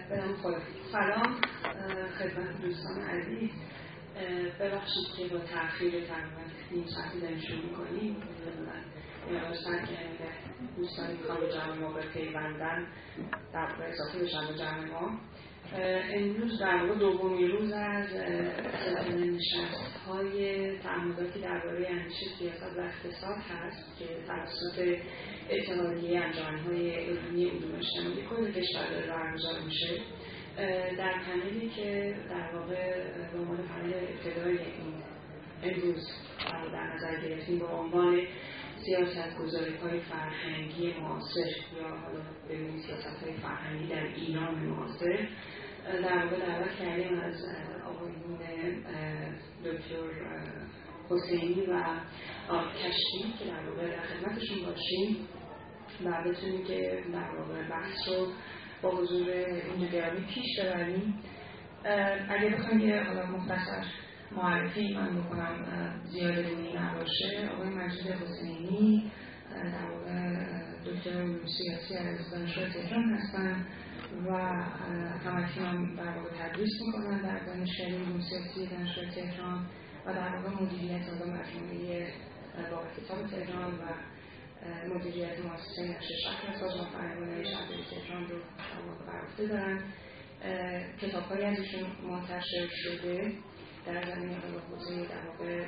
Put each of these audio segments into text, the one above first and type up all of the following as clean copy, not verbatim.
سلام خدمت دوستان عزیز. ببخشید که با تأخیر تقریبا نیم ساعتی داریم شروع می‌کنیم. یادداشتن که دوستانی می‌خوان به جمع ما بپیوندن در واقع اضافه بشن به جمع ما. امروز در واقع دومین روز از سلسله نشست‌های تعهداتی درباره اندیشه سیاست و اقتصاد هست که توسط اتحادیه انجمن‌های علمی علوم اجتماعی کل کشور داره برگزار میشه. در پنلی که در واقع به عنوان پنل ابتدایی این امروز در نظر گرفتیم با عنوان سیاست‌گذاری‌های فرهنگی معاصر یا حالا ببینید سیاست‌های فرهنگی در ایران معاصر، در واقع دعوت کردیم از آقایون دکتر حسینی و کشکی که در واقع در خدمتشون باشیم و بتونیم که در واقع بحث رو با حضور این گرامی پیش ببریم. اگه بخوایم یه حالا مختصر معرفی من بکنم زیاده روی نباشه، آقای مجید حسینی در واقع دکتر علوم سیاسی از دانشگاه تهران هستن و همکنون در واقع تدریس میکنن در دانشگاه علوم سیاسی دانشگاه تهران و در واقع مدیریت مجموعه باغ کتاب تهران و مدیریت مؤسسه نشر شهر سازمان فرهنگی شهر تهران رو بر عهده دارن. کتاب‌هایی ازشون منتشر شده در زمینه حوزه در واقع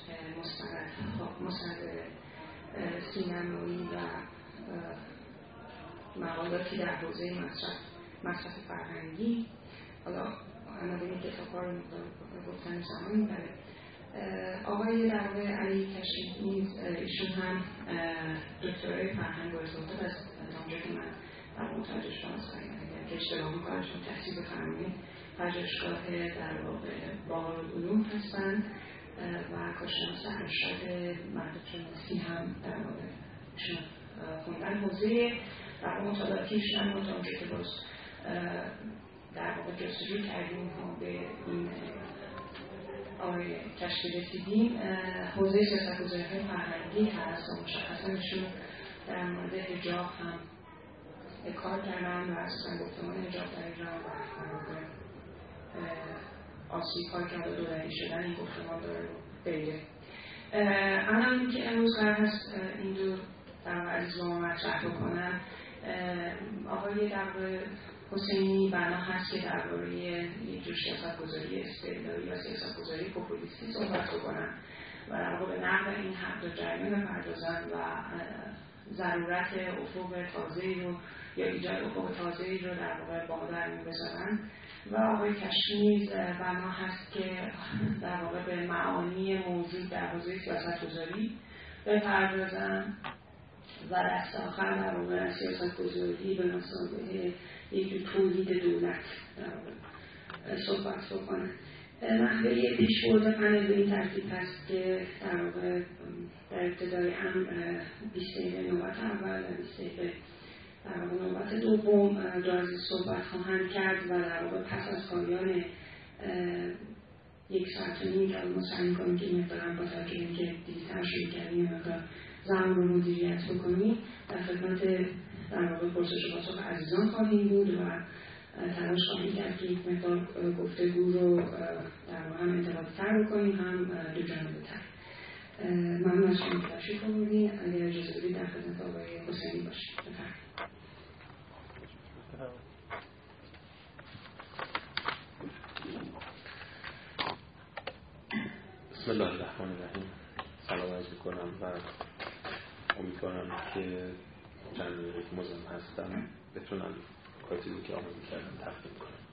مستند سینمایی و مقالاتی در حوزه مصرف فرهنگی. حالا اما به این کتاب‌ها رو گفتن زمان می‌بره. آقای در واقع علی کشکی نیز ایشون هم دکترای فرهنگ و ارتباطات از آنجا که من در متوجه شدم اگر که اشتباه می‌کنم چون تحصیل بفرمایید پژوهشگاه در واقع باغ‌العلوم هستند و کارشناس ارشد مدرسه‌شناسی هم در واقع ایشون خوندن. حوزه در واقع مطالعاتیش هم اونجا که باز در واقع جستجو کردیم به این آقای کشکی رسیدیم. حوزه سیاست‌گذاری‌های فرهنگی هست و مشخصاً ایشون در مورد حجاب هم کار کردن و اصلا گفتمان حجاب در ایران و در واقع آسیب‌هایی که حالا دوره‌ای شدن این گفتمان داره و غیره. الان که امروز قرار هست این دو در واقع عزیز با ما مطرح بکنن، آقای در واقع حسینی بنا هست که درباره یک جور سیاست‌گذاری استبدادی و سیاست‌گذاری پوپولیستی صحبت بکنن و در واقع به نقد این هر دو جریان بپردازن و ضرورت افق تازه‌ای رو یا ایجاد افق تازه‌ای رو در واقع با در میون بذارن و آقای کشکی نیز بنا هست که در واقع به معانی موجود در حوزه سیاست‌گذاری بپردازن و دست آخر در واقع سیاست‌گذاری به مسابقه یک تولید دولت صحبت بکنه. محوری پیشبرد پنل به این ترتیب هست که در واقع در ابتدای هم 20 دقیقه نوبت اول و 20 دقیقه در واقع نوبت دوم دو عزیز صحبت خواهند کرد و در واقع پس از پایان یک ساعت و نیم که ما سعی می‌کنیم که مقدارم با توجه به اینکه دیرتر شروع کردیم مقدار زمان رو مدیریت بکنیم در خدمت در واقع پرسش و پاسخ عزیزان خواهیم بود و تلاش خواهیم کرد که یک مقدار گفتگو رو در واقع هم انضباطی‌تر بکنیم هم دو جانبه‌تر. ممنون از شما که تشریف آوردین. اگر اجازه بدید در خدمت آقای حسینی باشید. بفرمایید. بسم الله الرحمن الرحیم. سلام عرض می‌کنم و امیدوارم که چند دقیقه که مزاحم هستم بتونم کاری که آماده کردم تقدیم کنم.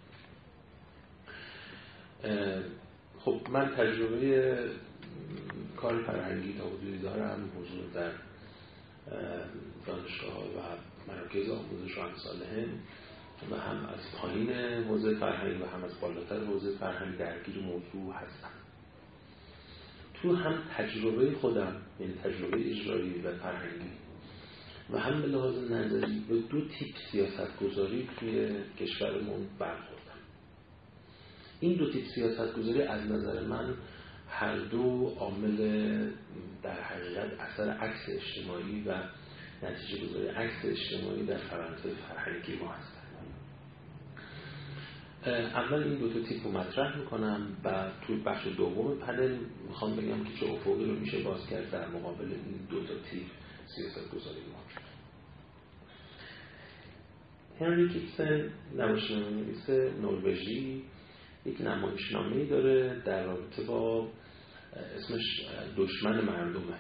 خب من تجربه کار فرهنگی تا حدودی دارم، حضور در دانشگاه‌ها و مراکز آموزش و امثال و هم از پایین حوزه فرهنگ و هم از بالاتر حوزه فرهنگ درگیر موضوع هستم. تو هم تجربه خودم، یعنی تجربه اجرایی و فرهنگی و هم به لحاظ نظری به دو تیپ سیاست‌گذاری توی کشورمون برخوردم. این دو تیپ سیاست‌گذاری از نظر من هر دو عامل در حقیقت اثر عکس اجتماعی و نتیجه گذاری عکس اجتماعی در فرآیند فرهنگی ما هستند. اول این دو تا تیپ رو مطرح میکنم و توی بخش دوم پنل میخوام بگم که چه افقی رو میشه باز کرد در مقابل این دو تا تیپ سیاست‌گذاری ما. هنری کیبسن نمایشنامه‌نویس نروژی یک نمایشنامه‌ای داره در رابطه با اسمش دشمن مردمه.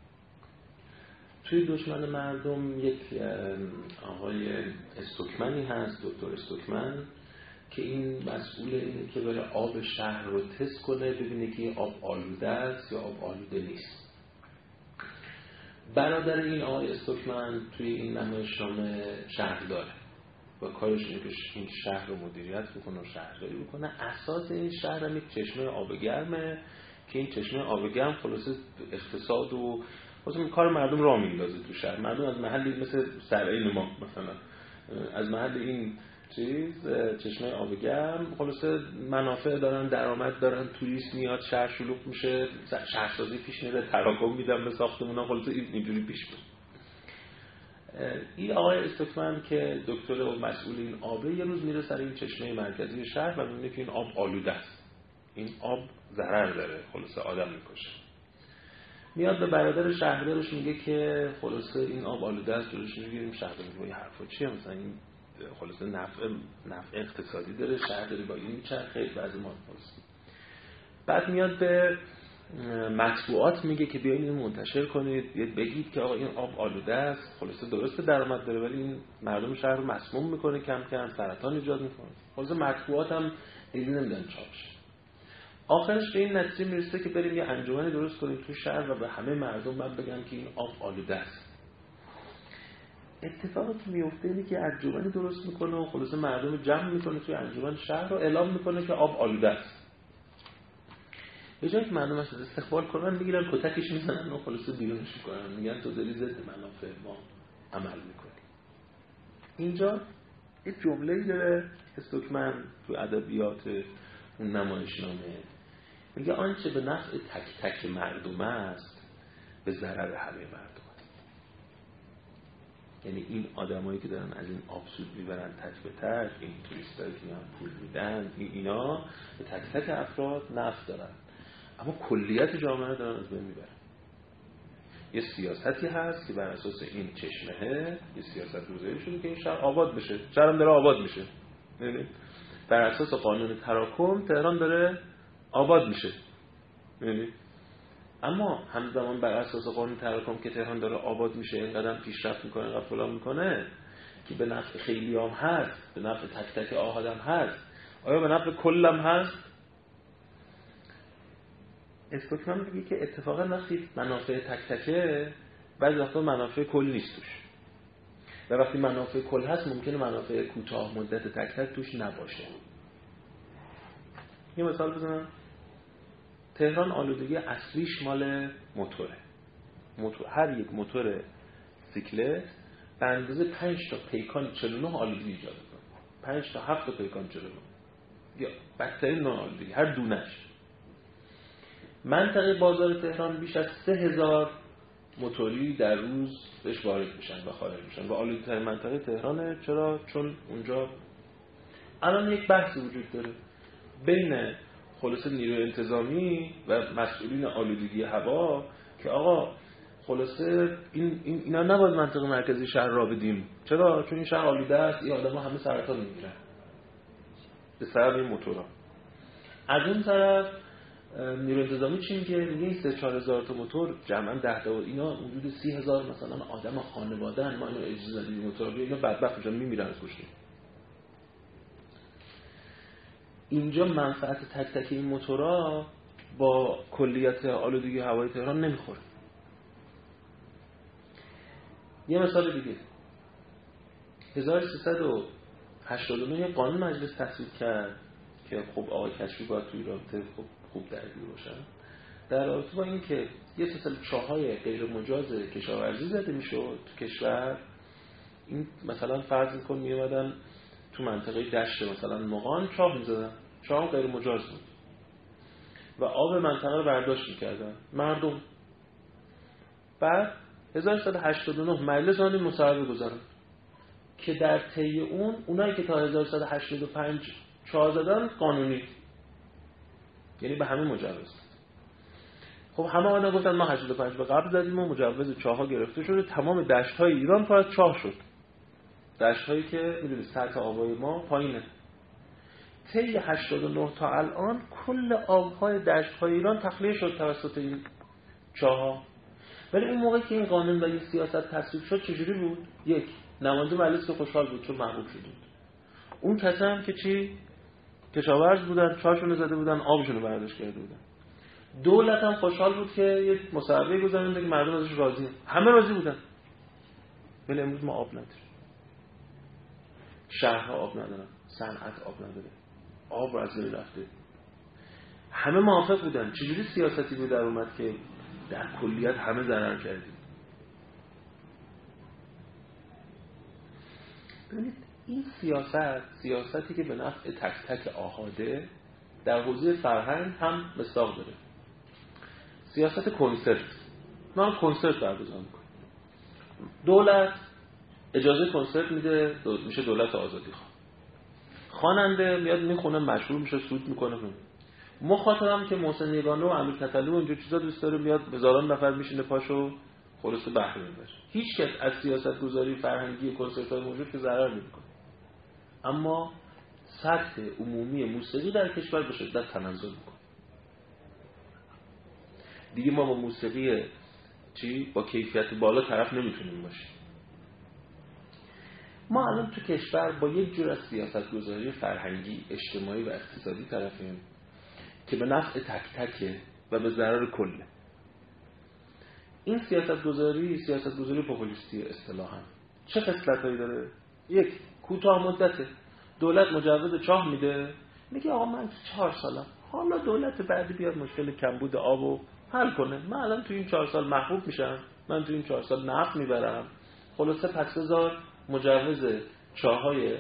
توی دشمن مردم یک آقای استوکمنی هست، دکتر استوکمن، که این مسئول اینه که بره آب شهر رو تست کنه ببینه که آب آلوده است یا آب آلوده نیست. برادر این آقای استوکمن توی این نمایشنامه شهر داره و کارش اینه که این شهر رو مدیریت بکنه و شهرداری بکنه. اساس این شهر هم یک چشمه آب گرمه که این چشمه آب گرم خلاصه اقتصاد و مثلا کار مردم راه میندازه تو شهر. مردم از محلی مثل سرعین ما مثلا از محل این چشمه آب گرم خلاصه منافع دارن، درآمد دارن، توریست میاد، شهر شلوغ میشه، شهرسازی پیش میره، تراکم میدن به ساختمونا، خلاصه اینجوری پیش میره. این آقای استوکمن که دکتر و مسئول این آبه یه روز میره سر این چشمه مرکزی شهر و میبینه که این آب آلوده است، این آب ضرر داره، خلاصه آدم میکشه. میاد به برادر شهردارش میگه که خلاصه این آب آلوده است، جلوش میگیریم. شهردار میگه این حرفا چیه؟ مثلا این خلاصه نفع اقتصادی داره، شهر داره با این میچرخه، بعضی ما خلاصه. بعد میاد به مطبوعات میگه که بیاین اینو منتشر کنید، بگید که آقا این آب آلوده است، خلاصه درسته درآمد داره ولی این مردم شهر رو مسموم میکنه، کم کم سرطان ایجاد میکنه. خلاصه مطبوعات هم دیگه نمیدن چاپش. آخرش به این نتیجه میرسه که بریم یه انجمنی درست کنیم تو شهر و به همه مردم من بگم که این آب آلوده است. اتفاقی که میفته اینه که انجمنی درست میکنه و خلاصه مردم جمع میکنه توی انجمن شهر رو اعلام میکنه که آب آلوده است. به جایی که مردم از استقبال کنن میگیرن کتکش میزنن و خلاصه بیرونش میکنن، میگن تو داری ضد منافع ما عمل میکنی. اینجا یه جمله‌ای داره استوکمن تو ادبیات اون نمایشنامه، میگه آنچه به نفع تک تک مردم است به ضرر همه مردم است. یعنی این آدمایی که دارن از این آب سود میبرن تک به تک، این توریستایی که میان پول میدن، اینا به تک تک افراد نفع دارن اما کلیت جامعه دارن از بین میبرن. یه سیاستی هست که بر اساس این چشمه یه سیاست گذاری شده که این شهر آباد بشه، شهرم داره آباد میشه. یعنی بر اساس قانون تراکم تهران داره آباد میشه. یعنی اما همزمان بر اساس قانون تراکم که تهران داره آباد میشه، اینقدر پیشرفت میکنه، اینقدر فلان میکنه که به نفع خیلی هم هست، به نفع تک تک آدم هست، آیا به نفع کلم هست؟ استوکمن میگه که اتفاقا وقتی منافع تک تکه بعضی وقتا منافع کل نیست توش و وقتی منافع کل هست ممکنه منافع کوتاه مدت تک تک توش نباشه. یه مثال بزنم. تهران آلودگی اصلیش مال موتوره. هر یک موتور سیکلت به اندازه 5 تا پیکان 49 آلودگی ایجاد می‌کنه. 5 تا 7 تا پیکان 49. یا بدترین نوع آلودگی هر دونش. منطقه بازار تهران بیش از 3000 موتوری در روز بهش وارد میشن و خارج میشن و آلوده‌ترین منطقه تهرانه. چرا؟ چون اونجا الان یک بحث وجود داره بین خلاصه نیروی انتظامی و مسئولین آلودگی هوا که آقا خلاصه اینا نباید منطقه مرکزی شهر را بدیم. چرا؟ چون این شهر آلوده است، این آدم‌ها همه سرطان میگیرن به سبب این موتورها. از اون طرف نیروی انتظامی چی میگه؟ میگه این 3-4 هزار تا موتور جمعاً 10 تا اینا حدود 30,000 مثلا آدم خانواده‌ان، ما اینو اجازه دادیم موتورا اینا بدبخت میشن میمیرن از کشتی. اینجا منفعت تک تک این موتورها با کلیت آلودگی هوای تهران نمیخوره. یه مثال دیگه 1389 یه قانون مجلس تصویب کرد که خب آقای کشفی باید توی رابطه خوب درگیر باشن در رابطه با این که یه سلسله چاهای غیر مجاز کشاورزی زده میشد تو کشور. این مثلا فرض کن میومدن تو منطقه دشت مثلا مغان چاه میزدن، چاه غیر مجاز بود و آب منطقه رو برداشت میکردن مردم. بعد 1189 مجلس مصوبه گذارن که در طی اونایی که تا 1185 چاه زدن قانونی، یعنی به همه مجوز. خب همه آنها گفتن ما 85 به قبل زدیم و مجوز چاه‌ها گرفته شده، تمام دشت‌های ایران پر از چاه شد. دشت‌هایی که می‌دونید سطح آبای ما پایینه. طی 89 تا الان کل آب‌های دشت‌های ایران تخلیه شد توسط این چاه‌ها. ولی اون موقع که این قانون و این سیاست تصویب شد چجوری بود؟ یک، نماینده مجلس که خوشحال بود چون محبوب شد. اون کسا هم که چی؟ کشاورز بودن، چاهشون زده بودن، آبشون رو برداشت کرده بودن. دولت هم خوشحال بود که یه مصوبه گذارنده که مردم ازش راضی، همه راضی بودن. ولی امروز ما آب نداریم. شهرها آب ندارن، صنعت آب نداره، آب از بین رفته. همه موافق بودن. چجوری سیاستی بود در اومد که در کلیت همه ضرر کردیم؟ ببینید این سیاستی که به نفع تک تک آحاده در حوزه فرهنگ هم مصداق داره. سیاست کنسرت. ما کنسرت برگزار میکنیم. دولت اجازه کنسرت میده، میشه دولت آزادی خواه. خواننده میاد میخونه، مشهور میشه، سود میکنه. مخاطبم که محسن یگانه و امیر تتلو و اینجور چیزا دوست داره، میاد هزاران نفر میشینه پاشو خلاص بهره میبره. هیچ کس از سیاست گذاری فرهنگی کنسرت‌های موجود که ضرر نمیکنه. اما سطح عمومی موسیقی در کشور به شدت تنزل میکنه. دیگه ما با موسیقی با کیفیت بالا طرف نمیتونیم باشیم. ما الان تو کشور با یک جور از سیاست گذاری فرهنگی، اجتماعی و اقتصادی طرفیم که به نفع تک تکه و به ضرر کله. این سیاست گذاری پوپولیستی اصطلاحاً چه خصلتایی داره؟ یک، کوتاه مدته. دولت مجوز چاه میده، میگه آقا من 4 سالم، حالا دولت بعدی بیاد مشکل کمبود آبو حل کنه، من الان تو این 4 سال محبوب میشم، من تو این 4 سال نفت میبرم، خلاصه پس بذار مجوز چاهای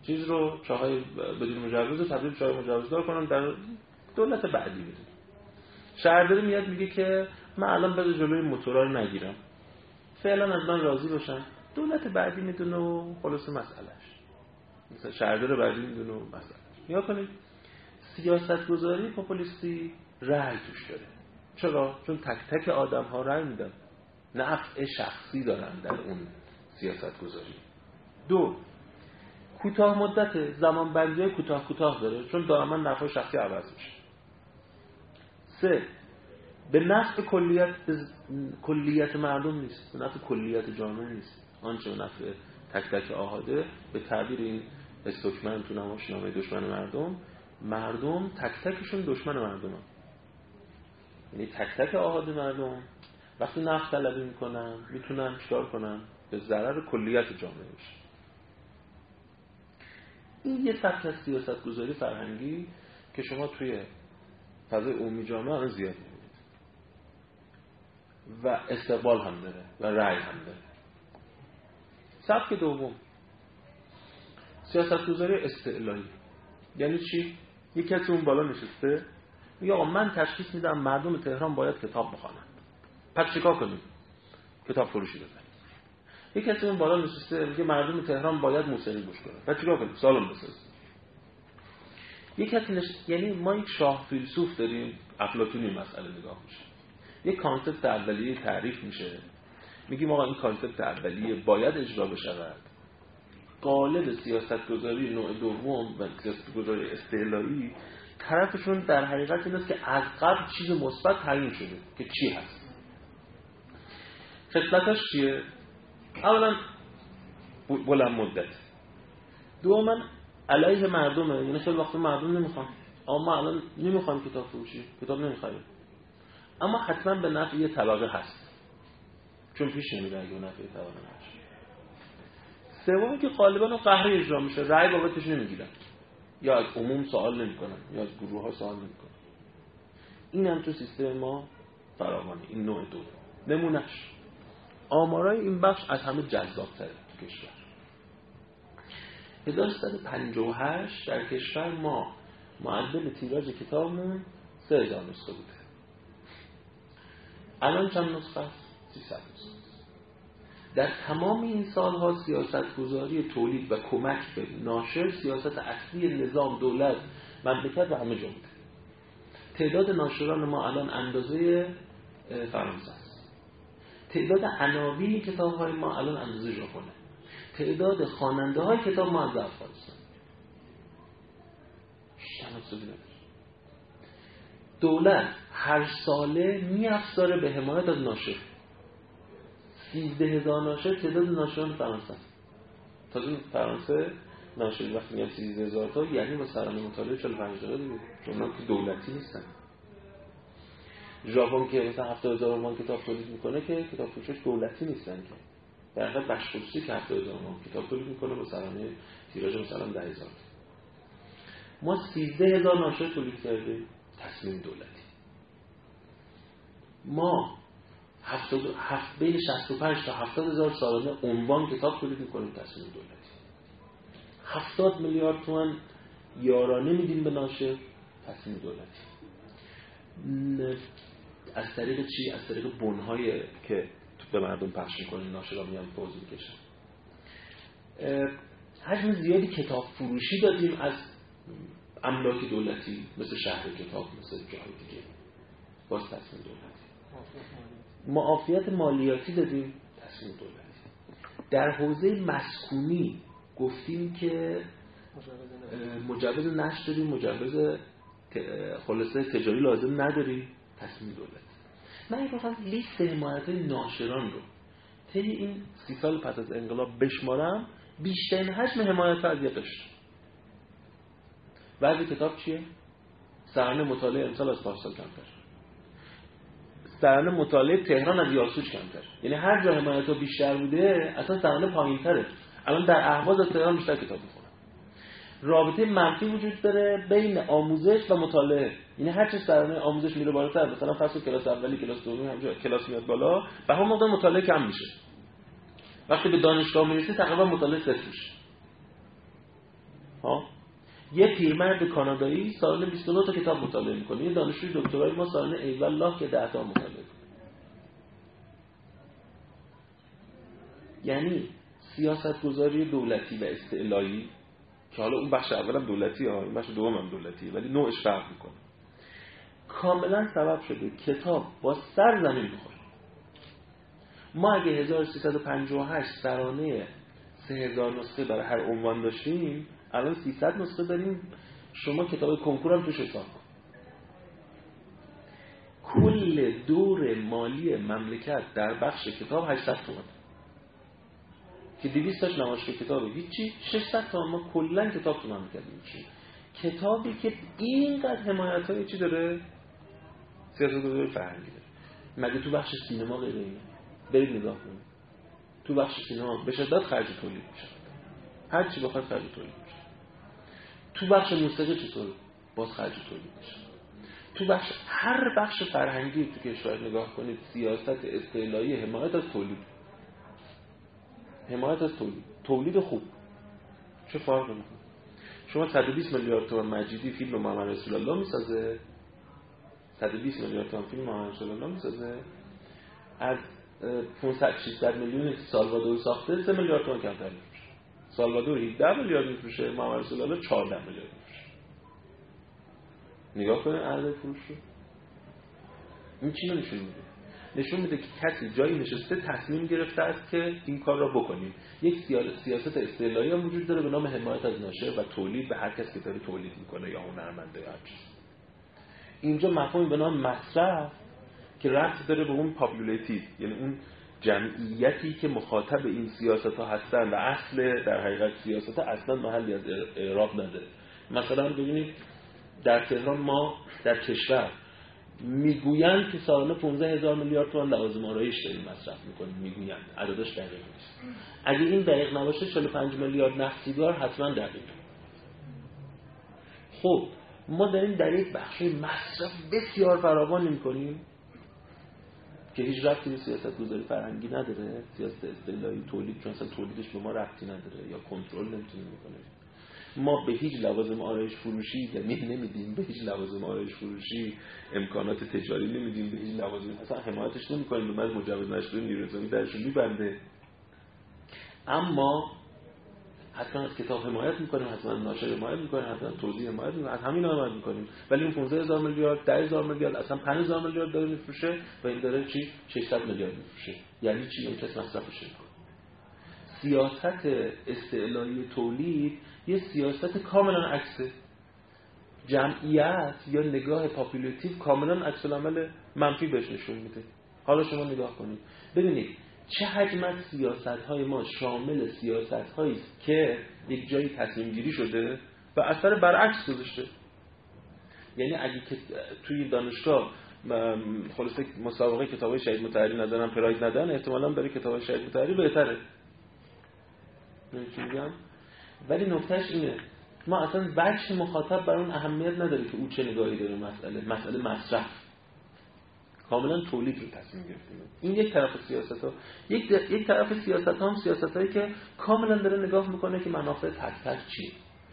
بدون مجوز رو تبدیل چاه مجوزدار کنم، در دولت بعدی میده. شهرداری میاد میگه که من الان بذار جلوی موتورا رو نگیرم، فعلا از من راضی باشن، دولت بعدی میدونه و خلاصه مسئلهش، مثلا شهردار بعدی میدونه و مسئلهش. نگاه کنید سیاست گذاری پوپولیستی رأی توش داره. چرا؟ چون تک تک آدم ها رأی میدن، نفع شخصی دارن در اون سیاست گذاری. دو، کوتاه مدت، زمان بندی کوتاه داره، چون دائما نفع شخصی عوض میشه. سه، به نفع کلیت مردم نیست، به نفع کلیت جامعه نیست. آنچه به نفع تک تک آحاده، به تعبیر این استوکمن تو نمایشنامه دشمن مردم تک تکشون دشمن مردم هم. یعنی تک تک آحاده مردم وقتی نفع طلبی میکنن میتونن چیکار کنن؟ به ضرر کلیت جامعه میشه. این یه سبک از سیاست گذاری فرهنگی که شما توی فضای عمومی جامعه الان زیاد می‌بینید و استقبال هم داره و رأی هم داره. سبک دوم سیاست گذاری استعلایی. یعنی چی؟ یک کسی اون بالا نشسته میگه آقا من تشخیص میدم مردم تهران باید کتاب بخونن، پس چیکار کنیم؟ کتاب فروشی بزنیم. یک کسی اون بالا نشسته میگه مردم تهران باید موسیقی گوش کنن، پس چیکار کنیم؟ سالن بسازیم. یک کسی یعنی ما یک شاه فیلسوف داریم، افلاطونی مسئله نگاه میشه. یک کانسپت اولیه تعریف میشه، میگیم آقا این کانسپت اولیه باید اجرا بشود. قالب سیاستگذاری نوع دوم و سیاستگذاری استعلایی طرفشون در حقیقت این است که از قبل چیز مثبت تعیین شده که چی هست. خصلتاش چیه؟ اولا بلند مدت. دوما علیه مردمه، یعنی خیلی وقت مردم نمیخوان، اما ما الان نمیخوایم کتاب فروشی، کتاب نمیخوایم، اما حتما به نفع یه طبقه هست چون پیش نمیره اگه به نفع یه طبقه نشه. سومی که غالبا قهری اجرا میشه، رأی بابتش نمیگیرن یا از عموم سوال نمیکنن یا از گروه ها سوال نمیکنن. این هم تو سیستم ما فراوانه. این نوع دوم. نمونهش آمارای این بخش از همه جذاب‌تره تو کشور. 1358 در کشور ما معدل تیراژ کتابمون 3000 نسخه بوده. الان چند نسخه است؟ 300 نسخه. در تمام این سالها سیاستگذاری تولید و کمک به ناشر سیاست اصلی نظام، دولت، مملکت و همه جا بوده. تعداد ناشران ما الان اندازه فرانسه است. تعداد عناوین کتاب‌های ما الان اندازه ژاپنه. تعداد خواننده‌های کتاب ما از افغانستان. دولت هر ساله می‌افزاره به حمایت از ناشر. 13000 ناشر تعداد ناشران فرانسه است. تازه فرانسه ناشر وقتی میگن 13000 تا یعنی با سرانه مطالعه 45000 دیگه، چون که دولتی نیستن. ژاپن که مثلا 70000 مان کتاب تولید میکنه که کتاب فروشش دولتی نیستن که. در واقع بخش خصوصی که 70000 مان کتاب تولید میکنه با سرانه تیراژ مثلا 10000. ما 13000 ناشر تولید کردیم، تصمیم دولتی. ما بین 65 تا 70000 سالانه عنوان کتاب تولید میکنیم، تصمیم دولتی. 70 میلیارد تومان یارانه میدیم به ناشر، تصمیم دولتی. از طریق چی؟ از طریق بن‌های که به مردم پخش میکنیم، ناشرها میان فوز میکشن. حجم زیادی کتاب فروشی دادیم از املاک دولتی، مثل شهر کتاب، مثل جاهای دیگه، باز تصمیم دولتی. معافیت مالیاتی دادیم، تصمیم دولتی. در حوزه مسکونی گفتیم که مجوز نشر داریم، مجوز خلاصه تجاری لازم نداریم، تصمیم دولتی. من یک وقت لیست حمایت‌های ناشران رو طی این 30 سال پس از انقلاب بشمارم، بیشترین حجم حمایت از یه قشر. وضع کتاب چیه؟ سرانه مطالعه امسال از پارسال کمتر، سرانه مطالعه تهران از یاسوج کمتر. یعنی هر جا حمایت‌ها بیشتر بوده اصلا سرانه پایین‌تره. الان در اهواز از تهران بیشتر کتاب می‌خونن. رابطه منفی وجود داره بین آموزش و مطالعه. یعنی هر چه سرانه آموزش میره بالاتر، مثلا فصل کلاس اولی، کلاس دومی، همینجوری کلاس میاد بالا، به هم موقع مطالعه کم میشه. وقتی به دانشگاه میرسی تقریبا مطالعه صفر میشه. یه پیرمرد کانادایی سالانه 29 تا کتاب مطالعه میکنه. یه دانشجوی دکترای ما سالانه ای والله که 10 تا مطالعه کنه. یعنی سیاستگذاری دولتی و استعلایی که حالا اون بخش اولم دولتیه، این بخش دومم دولتیه، ولی نوعش فرق میکنه، کاملا سبب شده کتاب با سر زمین بخوره. ما اگه 1358 سرانه 3000 نسخه برای هر عنوان داشتیم، الان 300 نسخه داریم. شما کتاب کنکور هم توش حساب کن. کل دور مالی مملکت در بخش کتاب 800 تومان که 200 تاش نمایشگاه کتابه، هیچی. 600 تومان ما کلا کتاب تو مملکت می‌چینیم. کتابی که اینقدر حمایت‌های چی داره؟ سیاستگذاری فرهنگی داره. مگه تو بخش سینما غیر اینه؟ برید نگاه کنید. تو بخش سینما به شدت خرج تولید میشه. هر چی بخواد خرج تولید میشه. تو بخش موسیقی چطوره؟ باز خرج تولید میشه. تو بخش هر بخش فرهنگی تو کشور نگاه کنید، سیاست استعلایی حمایت از تولید. حمایت از تولید خوب. چه فرقی میکنه؟ شما 120 میلیارد تومان مجیدی فیلم محمد رسول الله میسازه، 120 میلیارد تومان فیلم محمد رسول الله میسازه، از 500-600 میلیون سالوادور ساخته 3 میلیارد تومان کمتر میفروشه. سالوادور 17 میلیارد میفروشه، محمد رسول الله 14 میلیارد میفروشه. نگاه کنید عرضه فروش رو. این چی نشون میده؟ نشون میده که کسی جایی نشسته تصمیم گرفته است که این کار را بکنیم. یک سیاست استعلایی هم وجود داره به نام حمایت از ناشر و تولید به هر کسی که داره تولید میکنه یا هنرمنده یا هر چیز. اینجا مفهومی به نام مصرف که ربط داره به اون پاپولیتیو، یعنی اون جمعیتی که مخاطب این سیاست‌ها هستن و اصل در حقیقت سیاست اصلا محلی از اعراب نداره. مثلا ببینید در تهران ما در کشور میگویند که سالانه 15000 میلیارد تومان لوازم آرایش داریم مصرف میکنیم. میگویند، عددش دقیق نیست. اگه این دقیق نباشه 45 میلیارد نفت سیگار حتما دقیقه. خب ما داریم در یک بخش مصرف بسیار فراوان میکنیم که هیچ ربطی به سیاست گذاری فرهنگی نداره، سیاست استعلایی تولید، چون اصلا تولیدش به ما ربطی نداره یا کنترل نمیتونیم بکنیم. ما به هیچ لوازم آرایش فروشی زمین نمیدیم، به هیچ لوازم آرایش فروشی امکانات تجاری نمیدیم، به هیچ لوازم اصلا حمایتش نمیکنیم. به من مجوز نشده نیروی انسانی درشون میبنده. اما حتما از کتاب حمایت میکنیم، حتما ناشر حمایت میکنیم، حتما توزیع حمایت میکنیم، از همین حمایت میکنیم، ولی اون 15000 میلیارد 10000 میلیارد اصلا 5000 میلیارد داره میفروشه و این داره چی 600 میلیارد میفروشه. یعنی چی؟ این کس مصرفش میکنه. سیاست استعلایی تولید یه سیاست کاملا عکسه. جمعیت یا نگاه پاپولاتیو کاملا عکس العمل منفی بهش نشون میده. حالا شما نگاه کنید ببینید چه حجم از سیاست‌های ما شامل سیاست‌هایی است که یک جایی تصمیم گیری شده و اثر برعکس گذاشته. یعنی اگه که توی دانشگاه خلاصه مسابقه کتابای شهید مطهری ندارن، پراید ندارن، احتمالاً برای کتابای شهید مطهری بهتره. چی میگم؟ ولی نکتهش اینه ما اصلا وجه مخاطب بر اون اهمیت نداره که او چه نگاهی داره مسئله مصرف. کاملا تولید رو تصمیم گرفتیم. این یک طرف سیاست‌ها. یک طرف سیاست‌ها هم سیاستایی که کاملا داره نگاه میکنه که منافع تک تک چیه.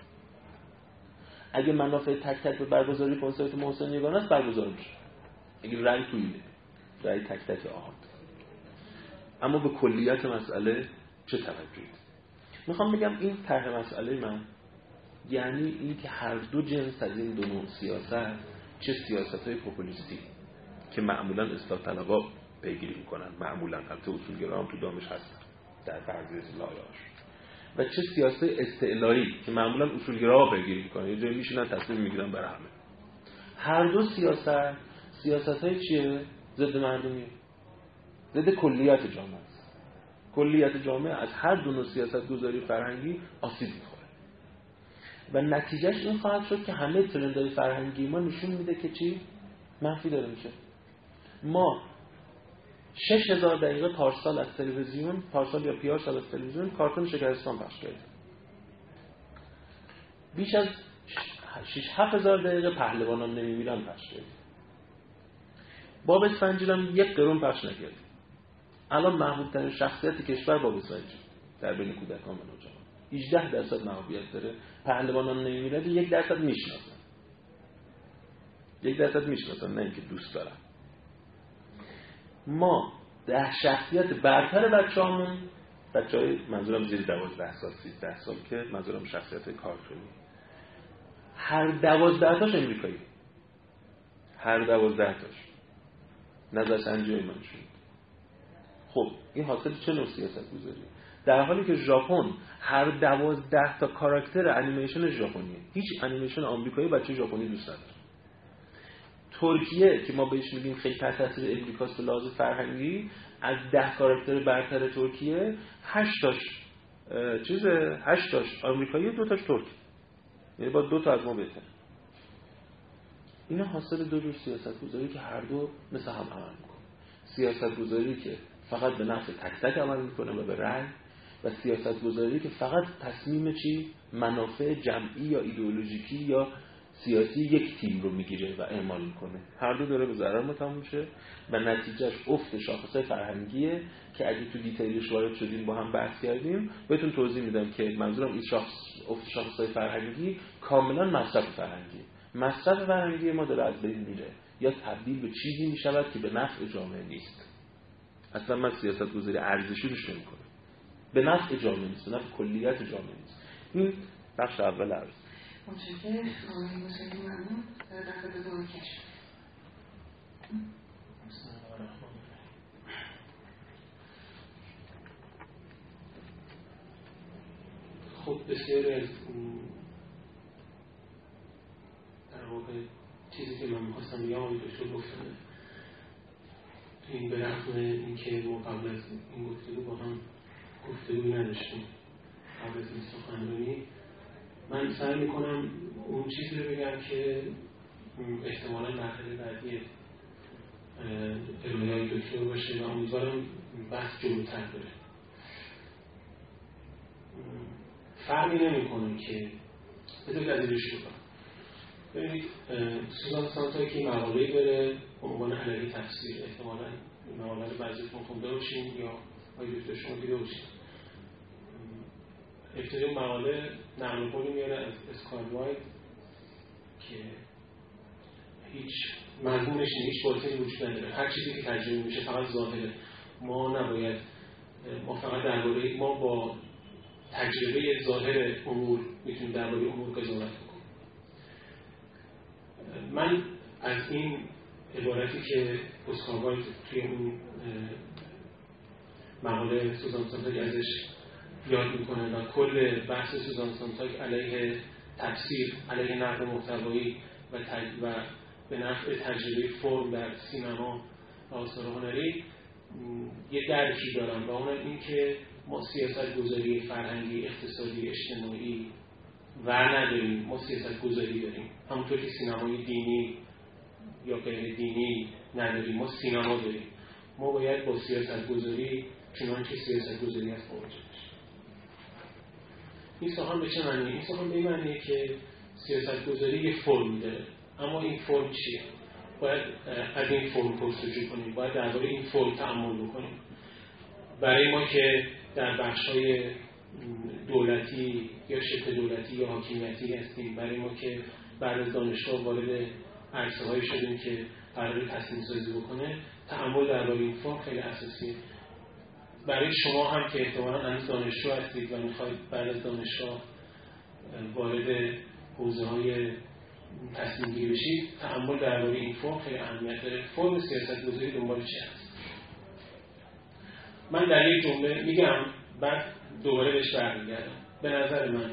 اگه منافع تک تک به برگزاری کنسرت محسن یگانه است برگزار میشه. اگه رأی توییده، رأی تک تک آهات. اما به کلیت مسئله چه توجهی؟ میخوام بگم این طرح مسئله من یعنی این که هر دو جنس از این دو نوع سیاست، چه سیاست‌های پوپولیستی که معمولاً اصلاح طلبا پیگیری میکنن، معمولاً البته اصولگرا هم تو دامش هستن در بعضی از لایه‌هاش، و چه سیاست استعلایی که معمولاً اصولگرا پیگیری میکنن، یه جایی میشینن تصمیم میگیرن برای همه. هر دو سیاست‌های چیه؟ ضد مردمیه، ضد کلیت جامعه است. کلیت جامعه از هر دو نوع سیاست‌گذاری فرهنگی آسیب می‌خوره و نتیجهش این خواهد شد که همه ترندهای فرهنگی ما نشون میده که چی؟ منفی داره میشه. ما 6000 دقیقه پارسال از تلویزیون، پارسال یا پیار سال از تلویزیون کارتون شکرستان پخش کردیم. بیش از 6-7000 دقیقه پهلوانان نمیمیرن پخش کردیم. باب اسفنجی هم 1 قرون پخش نکردیم. الان محبوب ترین شخصیت کشور باب اسفنجی در بین کودکان و نوجوانان 18% محبوبیت داره. پهلوانان نمیمیرن 1% میشناسن. 1% میشناسن، نه اینکه دوست دارن. ما 10 شخصیت برتر بچه‌هامون، بچه‌های منظورم زیر 12 سال 13 سال که منظورم شخصیت کارتونی، هر 12 تاش امریکایی، هر 12 تاش نظرسنجی من شد. خب این حاصل چه نوع سیاست گذاری؟ در حالی که ژاپن هر 12 تا کاراکتر انیمیشن ژاپنیه، هیچ انیمیشن آمریکایی بچه ژاپنی دوست نداره. ترکیه که ما بهش میگیم خیلی تحت تاثیر امریکاست به لحاظ فرهنگی، از 10 کاراکتر برتر ترکیه 8 تاش آمریکایی، 2 تاش ترک. یعنی با 2 تا از ما بهتر. اینا حاصل دو جور سیاست‌گذاری که هر دو مثل هم عمل می‌کنه. سیاست‌گذاری که فقط به نفع تک تک عمل می‌کنه و به رأی، و سیاست‌گذاری که فقط تصمیم منافع جمعی یا ایدئولوژیکی یا سیاسی یک تیم رو میگیره و اعمال میکنه. هر دو داره به ضرر ما تموم میشه و نتیجهش افت شاخص‌های فرهنگیه که اگه تو دیتیلش وارد شدیم با هم بحث کردیم بهتون توضیح میدم که منظورم این افت شاخص‌های فرهنگی کاملا مصرف فرهنگی. مصرف فرهنگی ما داره از بین میره یا تبدیل به چیزی میشود که به نفع جامعه نیست. اصلا من سیاست‌گذاری ارزشی روش نمی‌کنم. به نفع جامعه نیست، به نفع کلیت جامعه نیست. این بخش اول عرض. متشکرم. آقای موسوی ممنون. در خدمت کشف. خب بسیاری از در واقع چیزی که من می‌خواستم بگم آقای دکتر گفتن. این به رغم اینکه ما قبل از این گفتگو با هم گفتگویی نداشتیم قبل از این سخنرانی، من سعی میکنم اون چیزی رو بگم که احتمالاً مرحله بعدی ارائه دکتر باشه و امیدوارم بحث جلوتر بره. فرقی نمیکنه که بذارید از اینش بکنم. ببینید سوزان سانتایی که این مقاله‌ای داره به عنوان عللی تفسیر، احتمالاً این مقاله رو بعضیتون خونده باشین یا آقای دکتر شما دیده باشین. ابتدای مقاله نقل قولی میاره از اسکار وایلد که هیچ مضمونش هیچ باطنی وجود نداره، هر چیزی که ترجمه میشه فقط ظاهره. ما نباید، ما فقط درباره ما با تجربه ظاهر امور میتونیم درباره امور قضاوت بکنیم. من از این عبارتی که اسکار وایلد توی اون مقاله سوزان سانتاگ ازش یاد میکنه و کل بحث سوزان سانتاگ علیه تفسیر، علیه نقد محتوایی و به نفع تجربه فرم در سینما و آثار هنری یه درکی دارم و اونم این که ما سیاست گذاری فرهنگی، اقتصادی، اجتماعی و نداریم، ما سیاست گذاری داریم. همونطور که سینمای دینی یا غیر دینی نداریم، ما سینما داریم. ما باید با سیاست گذاری چنانچه سیاست گذاری از مواجه بشیم. این سخن به چه معنیه؟ این سخن به این معنیه که سیاست گذاری یه فرم داره، اما این فرم چیه؟ باید از این فرم پرسجو کنیم، باید درباره این فرم تأمل بکنیم. برای ما که در بخش‌های دولتی یا شبه دولتی یا حاکمیتی هستیم، برای ما که بعد از دانشگاه وارد عرصه‌هایی شدیم که قراره تصمیم سازی بکنه، تأمل درباره این فرم خیلی اساسیه. برای شما هم که احتمالاً هنوز دانشجو هستید و میخواید بعد از دانشگاه وارد حوزه‌های تصمیم گیری بشید، تأمل درباره این فرم خیلی اهمیت داره. فرم سیاست‌گذاری دنبال چه هست؟ من در یک جمله میگم، بعد دوباره بهش برمیگردم. به نظر من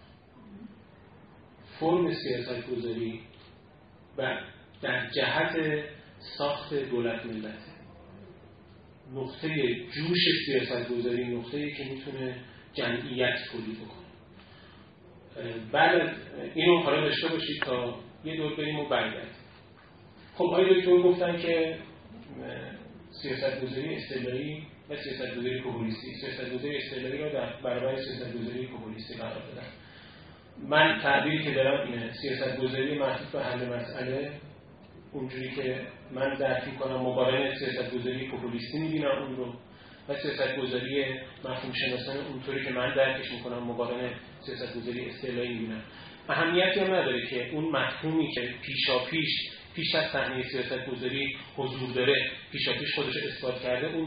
فرم سیاست‌گذاری و در جهت ساخت دولت ملت، نقطه جوش سیاست‌گذاری، نقطه‌ای که میتونه جمعیت تولید بکنه. بعد از اینو حالا داشته باشید تا یه دور بریم و برگردیم. خب آقای دکتر گفتن که سیاست‌گذاری اصطلاحی و سیاست‌گذاری پوپولیستی، سیاست‌گذاری اصطلاحی را در برابر سیاست‌گذاری پوپولیستی قرار دادن. من تعبیری که دارم اینه: سیاست‌گذاری معطوف به حل مسئله، اونجوری که من درک می‌کنم مقابل سیاست‌گذاری پوپولیستی می‌بینم اون رو، و سیاست‌گذاری مفهوم شناسانه اونطوری که من درکش می‌کنم مقابل سیاست‌گذاری اصطلاحی می‌بینم. اهمیتی هم نداره که اون مفهومی که پیش از صحنه سیاست‌گذاری حضور داره، پیش خودش اثبات کرده، اون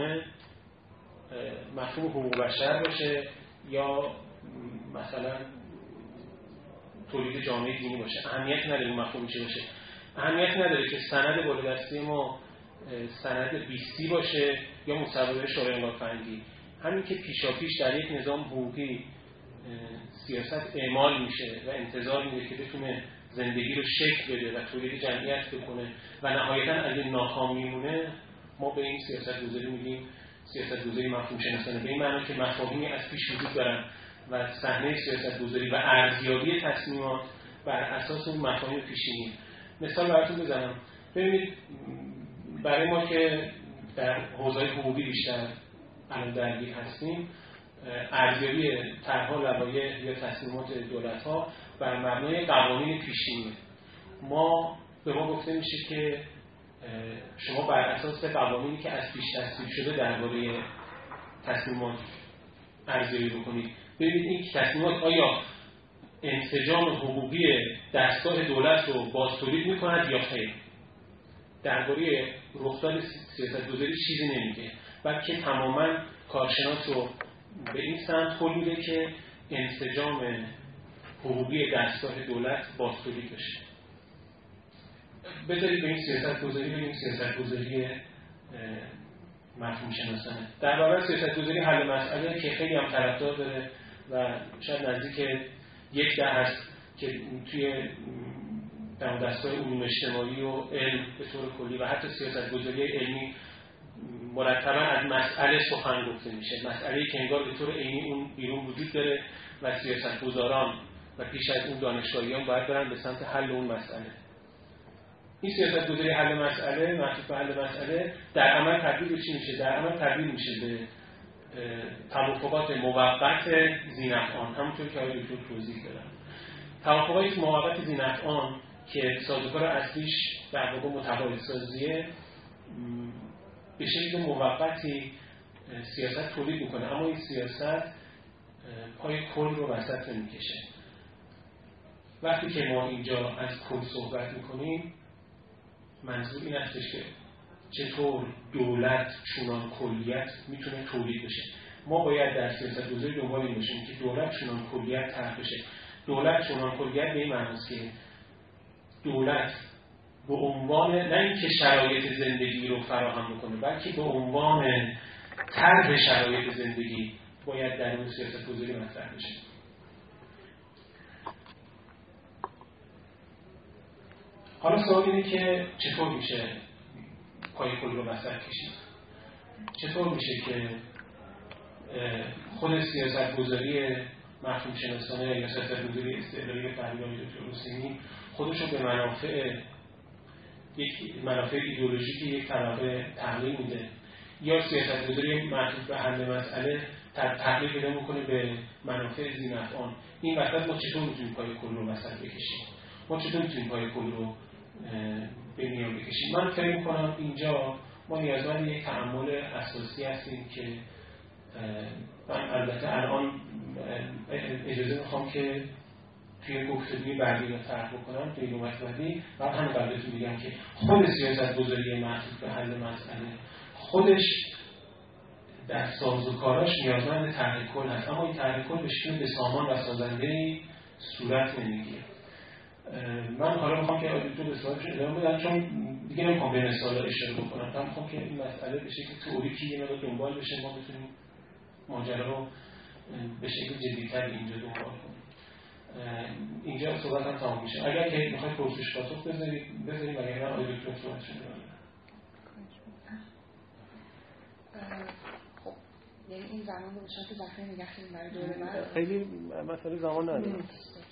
مفهوم حقوق بشر باشه یا مثلا تولید جامعه دینی باشه. اهمیت نداره این مفهوم چی باشه. اهمیت نداره که سند بالادستی ما سند 20 باشه یا مصوبه شورای انقلاب‌فرهنگی. همین که پیش در یک نظام حقوقی سیاست اعمال میشه و انتظار میده که بتونه زندگی رو شکل بده و تولید جمعیت بکنه و نهایتاً از این ناکام میمونه، ما به این سیاست‌گذاری میگیم سیاست‌گذاری مفهوم شناسانه، به این معنی که مفاهیمی از پیش وجود دارن و صحنه سیاست‌گذاری و ارزیابی تصمیمات بر اساس اون مفاهیم پیشینی. مثال براتون بزنم. ببینید برای ما که در حوزه حقوقی بیشتر الان درگیر هستیم، ارزیابی طرح‌ها، لوایح یا تصمیمات دولت‌ها بر مبنای قوانین پیشینی. به ما گفته میشه که شما بر اساس قوانینی که از پیش تصویب شده درباره تصمیمات ارزیابی بکنید. ببینید این تصمیمات آیا انسجام حقوقی دستگاه دولت رو بازتولید می‌کند یا خیر. درباره رخداد سیاست‌گذاری چیزی نمیگه، بلکه تماماً کارشناس رو به این سمت هل میده که انسجام حقوقی دستگاه دولت بازتولید بشه. بذارید به این سیاست‌گذاری بگیم سیاست‌گذاری مفهوم شناسانه. در برابر سیاست‌گذاری حل مسئله که خیلی هم طرفدار داره و شاید نزدیک 10 هست که توی دستگاه علوم اجتماعی و علم به طور کلی و حتی سیاست‌گذاری علمی مرتباً از مسئله سخن گفته میشه، مسئله‌ای که انگار به طور عینی اون بیرون وجود داره و سیاست‌گذاران و پیش از اون دانشگاهیان باید برن به سمت حل اون مسئله. این سیاست‌گذاری حل مسئله، معطوف به حل مسئله، در عمل تبدیل به چی میشه؟ در عمل تبدیل میشه به توافقات موقت ذی‌نفعان، همونطور که آقای دکتر توضیح دادن. توافقات موقت ذی‌نفعان که سازوکار اصلیش در واقع متقاعدسازیه، به شکل موقتی سیاست تولید میکنه، اما این سیاست پای کل رو وسط نمیکشه. وقتی که ما اینجا از کل صحبت میکنیم، منظور این هستش که چطور دولت چونان کلیت میتونه تولید بشه. ما باید در سیاست‌گذاری دنبال این باشیم که دولت چنان کلیت طرح بشه. دولت چنان کلیت به این معناست که دولت به عنوان نه اینکه شرایط زندگی رو فراهم بکنه، بلکه به عنوان طرح شرایط زندگی باید در اون سیاست‌گذاری مطرح بشه. حالا سوال اینه که چطور میشه پای کل رو وسط کشید؟ چطور میشه که خود سیاست‌گذاری مفهوم شناسانه یا سیاست‌گذاری استعلالی فرهنگی دکتر حسینی خودش رو به منافع ایدئولوژیکی یک طبقه تحمیل میده، یا سیاست‌گذاری معطوف به حل مسئله تحمیل پیدا میکنه به منافع ذی‌نفعان؟ این وسط ما چطور میتونیم پای کل رو وسط بکشیم؟ ما چطور میتونیم پای کل رو به میان بکشیم؟ من فکر میکنم اینجا ما نیازمند یک تأمل اساسی هستیم که من البته الان اجازه میخوام که توی گفتگوی بعدی رو طرح بکنم، توی نوبت بعدی، و همین قبلتون میگم که خود سیاست‌گذاری معطوف به حل مسئله خودش در سازوکاراش نیازمند طرح کل هست، اما این طرح کل به شکل بسامان و سازنده‌ای صورت نمیگیره. من حالا میخوام که آدیتور به سوالش ادامه بدم، چون دیگه نمیخوام به مثال اشاره بکنم. من میخوام که این مسئله به شکل تئوریکی یه مقدار دنبال بشه، ما بتونیم ماجرا رو به شکل جدی‌تر اینجا دنبال کنیم. اینجا صحبت هم تمام میشه. اگر که میخواید پرسش پاسخ بذاریم اگر نه آدیتور صحبت شده. خب یعنی این زمان رو بشن که ذخیره نگه کنیم برای دوره من خیلی مسئله زمان نداره.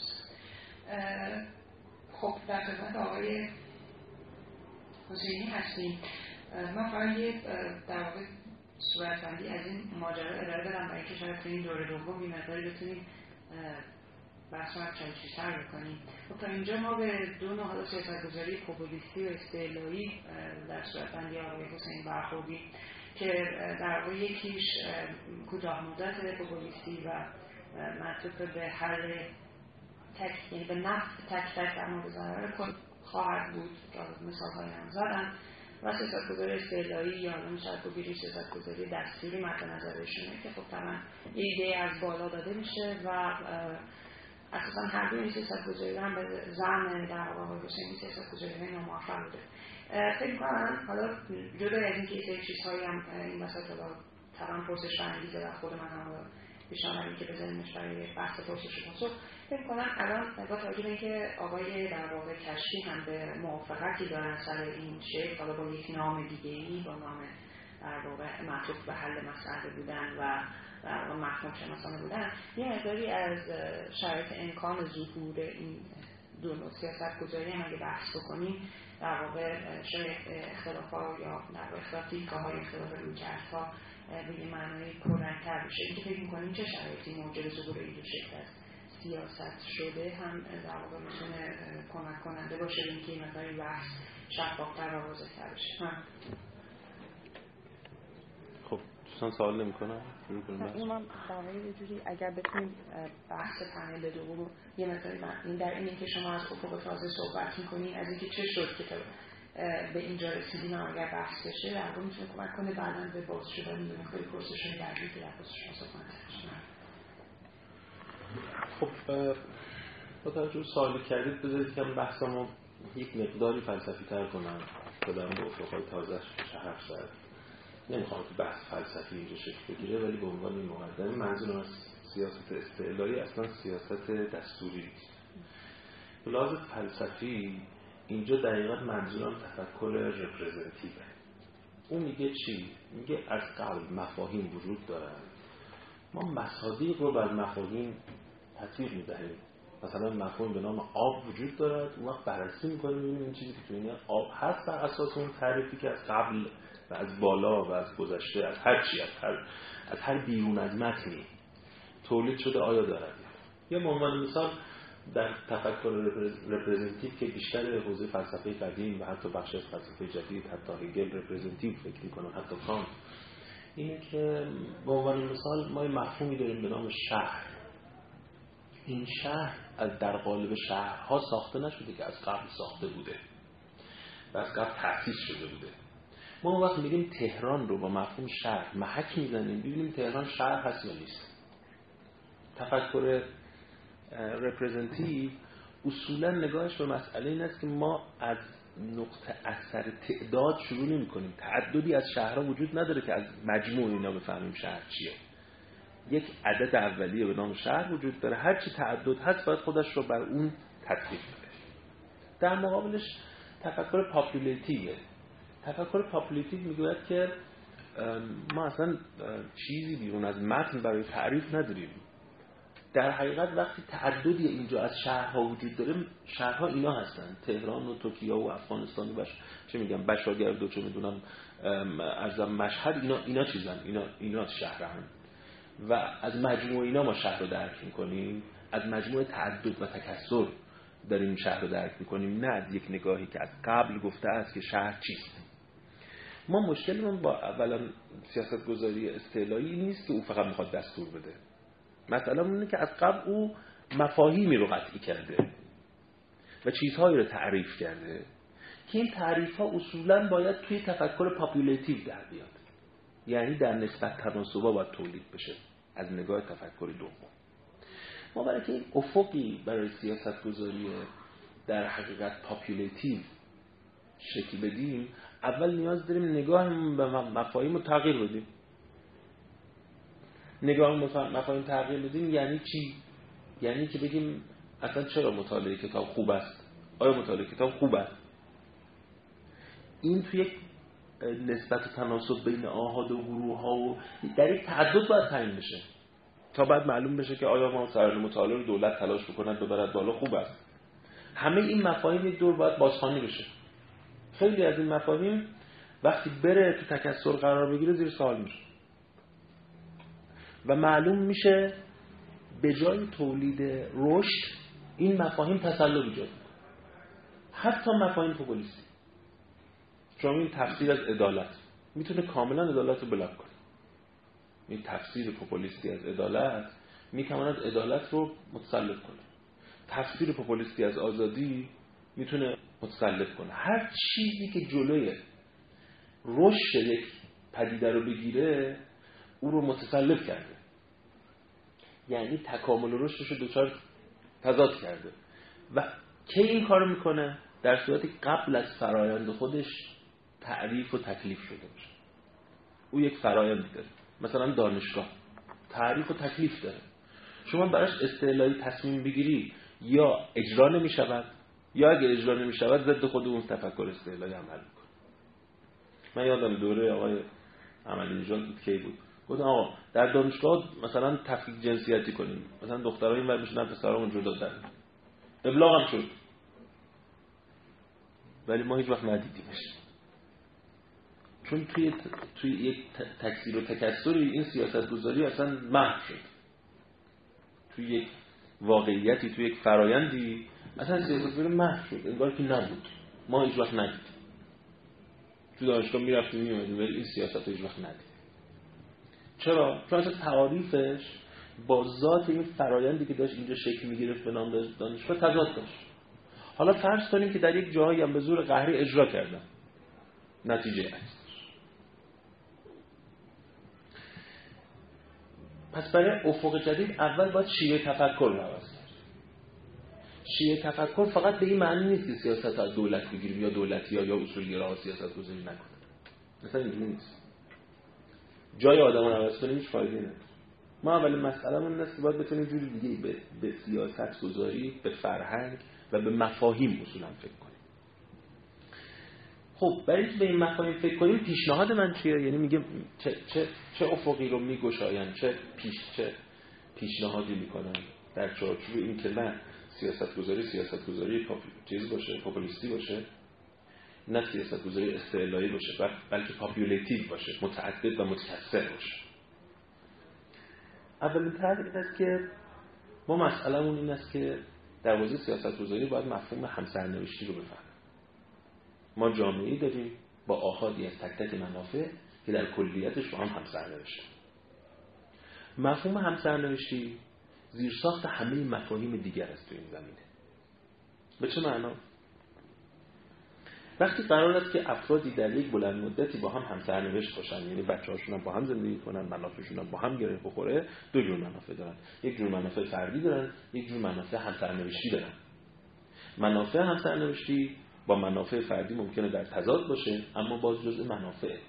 خب در خدمت آقای حسینی هستیم. من فقط یه در واقع صورتبندی از این ماجرا ارائه بدم برای اینکه شاید تو این دوره دوم یه مقداری بتونیم بحث رو چندشی‌تر بکنیم. خب تا اینجا ما به دو نوع حالا سیاست‌گذاری پوپولیستی و استعلایی در صورتبندی آقای حسینی برخوردیم که در واقع یکیش کوتاه مدت پوپولیستی و معطوف به حل یعنی به نفت تک در مورد ضرر خواهد بود که مثال‌هایی هم زدن، و سیاست‌گذاری استعلایی یا نمی‌شود گفت سیاست‌گذاری دستوری مد نظرشونه که خب طبعا یه ایده از بالا داده میشه و اساساً هر دو این سیاست‌گذاری هم به زعم در واقع حسینی سیاست‌گذاری ناموفق بوده. فکر می‌کنم حالا جدا از اینکه یه چیزهایی هم این وسط طبعا پرسش برانگیزه و خود من هم پیشنهادی که بزنیمش برای بحث پرسش و پاسخ. فکر کنم الان با توجه به اینکه آقای در واقع کشفی هم به موافقتی دارن سر این شکل، حالا با یک نام دیگه‌ای، با نام در واقع معطوف به حل مسئله بودن و در واقع مفهوم شناسانه بودن، یه مقداری از شرایط امکان ظهور این دو نوع سیاست‌گذاری هم اگه بحث بکنیم، در واقع شاید اختلاف‌ها یا در واقع اختلاف‌های اختلاف رویکردها به یه معنای پررنگ‌تر بشه. اینکه فکر می‌کنیم چه شرایطی موجب ظهور این دو شکل است سیاست شده هم در واقع میتونه کمک کننده باشه به اینکه این مقداری بحث شفاف‌تر و واضح‌تر بشه. خب دوستان سوال نمی‌کنن؟ شروع کنیم بحث. من در واقع یه جوری اگر بتونیم بحث پنل دوم یه مقداری در اینکه شما از افق تازه صحبت می‌کنین، از اینکه چه شد که به اینجا رسیدیم اگر بحث بشه در واقع میتونه کمک کنه بعداً به باز شدن این مقداری پرسش‌های بعدی که در پرسش پاسخ کنه. خب با توجه به سوالی کردید بذارید که بحثمو یک مقداری فلسفی تر کنم بدم به افق‌های تازه شهر زد. نمیخوام که بحث فلسفی اینجا شکل بگیره، ولی به عنوان این مقدمه منظورم از سیاست استعلایی اصلا سیاست دستوری نیست. به لحاظ فلسفی اینجا دقیقاً منظورم تفکر رپرزنتیوه. اون میگه چی؟ میگه از قبل مفاهیم وجود دارن، ما مصادیق رو بر مفاهیم تطبیق میدهیم. مثلا مفهوم به نام آب وجود دارد، اون وقت بررسی میکنیم ببینیم این چیزی که تو این آب هست بر اساس اون تعریفی که از قبل و از بالا و از گذشته از هر چی از هر بیرون از متنی تولید شده آیا دارد. یا به عنوان مثال در تفکر رپرزنتیو که بیشتر حوزه فلسفه قدیم و حتی بخش از فلسفه جدید، حتی هگل رپرزنتیو فکر می‌کنه، حتی کانت، اینه که به عنوان مثال ما یه مفهومی داریم به نام شهر. این شهر از در قالب شهرها ساخته نشده که از قبل ساخته بوده و از قبل تأسیس شده بوده. ما وقت میگیم تهران رو با مفهوم شهر محک میزنیم، ببینیم تهران شهر هست یا نیست. تفکر رپرزنتیو اصولا نگاهش به مسئله این است که ما از نقطه اثر تعداد شروع نمی کنیم. تعددی از شهرها وجود نداره که از مجموع اینا بفهمیم شهر چیه. یک عدد اولیه به نام شهر وجود داره، هر چی تعدد هست باید خودش رو بر اون تطبیق بده. در مقابلش تفکر پاپولیتیوه. تفکر پاپولیتیو میگوید که ما اصلا چیزی بیرون از متن برای تعریف نداریم. در حقیقت وقتی تعددی اینجا از شهرها وجود داره، شهرها اینا هستن، تهران و توکیو و افغانستان و چه میگم بشاگرد و چه میدونم ارزم مشهد، اینا چیزن، اینا شهرن و از مجموع اینا ما شهر رو درک میکنیم، از مجموع تعدد و تکثر داریم شهر رو درک میکنیم، نه از یک نگاهی که از قبل گفته است که شهر چیست. ما مشکلمون با اولا سیاستگذاری استعلایی نیست که او فقط میخواد دستور بده. مثلا اینه که از قبل او مفاهیمی رو قطعی کرده و چیزهایی رو تعریف کرده که این تعریف ها اصولا باید توی تفکر پاپولیتیو در بیاد، یعنی در نسبت تناسبا باید تولید بشه از نگاه تفکر دوم. ما برای که این افقی برای سیاست گذاری در حقیقت پاپولیتیو شکل بدیم، اول نیاز داریم نگاه به مفاهیم رو تغییر بدیم. نگاه مفاهیم تغییر بدیم یعنی چی؟ یعنی که بگیم اصلا چرا مطالعه کتاب خوب است؟ آیا مطالعه کتاب خوب است؟ این توی یک نسبت و تناسب بین آحاد و گروه ها و در یک تعدد باید تعیین بشه تا بعد معلوم بشه که آیا ما سران مطالعه رو دولت تلاش بکند ببرد بالا خوب است. همه این مفاهیم یک دور باید بازخوانی بشه. خیلی از این مفاهیم وقتی بره تو تکثر قرار بگیره زیر سوال میشه و معلوم میشه به جای تولید رشد این مفاهیم تسلب ایجاد میکنه. حتی مفاهیم پوپولیستی، شما این تفسیر از عدالت میتونه کاملا عدالت رو بلاک کنه. این تفسیر پوپولیستی از عدالت میتواند عدالت رو متسلب کنه. تفسیر پوپولیستی از آزادی میتونه متسلب کنه. هر چیزی که جلوی رشد یک پدیده رو بگیره او رو متسلب کرده، یعنی تکامل و رشدش رو دچار تضاد کرده. و کی این کارو میکنه؟ در صورتی قبل از فرایند خودش تعریف و تکلیف شده باشه. او یک فرایند داره، مثلا دانشگاه تعریف و تکلیف داره. شما براش استعلایی تصمیم بگیری یا اجرا نمیشود، یا اگه اجرا نمیشود ضد خود اون تفکر استعلایی عمل میکنه. من یادم دوره آقای عملی نژاد کی بود، گفتم آقا در دانشگاه مثلا تفکیک جنسیتی کنیم، مثلا دخترها این ور میشدن پسرها اونجا دادن، ابلاغ هم شد ولی ما هیچ وقت ندیدیمش، چون توی یک تکثیر و تکثری این سیاست گذاری اصلا محو شد. توی یک واقعیتی، توی یک فرایندی اصلا سیاست گذاری محو شد، انگار که نبود. ما هیچ وقت ندیدیم. تو دانشگاه میرفتیم میومدیم ولی این سیاست رو هیچ وقت ندیدیم. چرا؟ چون اصلا تعاریفش با ذات این فرایندی که داشت اینجا شکل میگرفت به نام دانشگاه تضاد داشت. حالا فرض کنیم که در یک جاهایی هم به زور قهری اجرا کردن، نتیجه است. پس برای افق جدید اول باید شیوه تفکر رو عوض کرد. شیوه تفکر فقط به این معنی نیست که سیاست از دولت بگیریم یا دولتی یا اصولگرا سیاست گذاری نکنن. مثلا اینجوری نیست. جای آدم رو عوض کنیم هیچ فایده نداره. ما اولین مسئله‌مون اینه که باید بتونیم جوری دیگه به سیاست گذاری، به فرهنگ و به مفاهیم اصولا فکر کنیم. خب برای اینکه به این مفاهیم فکر کنیم پیشنهاد من چیه؟ یعنی میگم چه افقی رو میگشاین، چه پیشنهادی میکنن در چارچوب این که نه سیاست گذاری چیز باشه، پاپولیستی باشه، نه سیاست گذاری استعلایی باشه، بلکه پاپولیتیو باشه، متعدد و متکثر باشه. اولین طرح این است که ما مسئله‌مون این است که در حوزه سیاست گذاری باید مفهوم همسرنوشتی رو بفهمیم. ما جامعه‌ای داریم با آحادی از تک تک منافع که در کلیتش با هم همسرنوشته. مفهوم همسرنوشتی زیرساخت همه مفاهیم دیگر است تو این زمینه. به چه معنا؟ وقتی قرار است که افرادی در یک بلند مدتی با هم همسرنوشت باشن، یعنی بچه‌هاشون هم با هم زندگی کنن، منافعشون هم با هم گره بخوره، دو جور منافع دارن. یک جور منافع فردی دارن، یک جور منافع همسرنوشتی دارن. منافع همسرنوشتی با منافع فردی ممکنه در تضاد باشه، اما باز جزء منافع،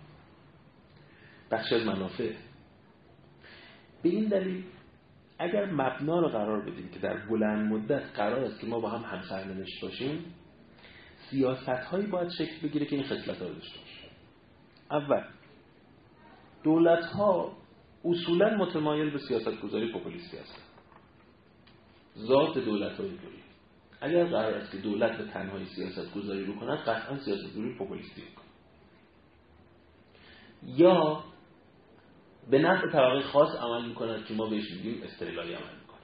بخش از منافع. به این دلیل اگر مبنا رو قرار بدیم که در بلند مدت قرار است که ما با هم همسرنوشت باشیم، سیاست‌هایی باید شکل بگیره که این خصلت‌ها رو داشته باشه. اول، دولت‌ها اصولاً متمایل به سیاست‌گذاری پوپولیستی هستند. ذات دولت‌ها اینطوریه. اگر قرار است که دولت به تنهایی سیاست‌گذاری بکنه، قطعاً سیاست‌گذاری پوپولیستی می‌کنه. یا به نفع طبقه خاص عمل می‌کند که ما بهش میگیم استقلالی عمل می‌کنه.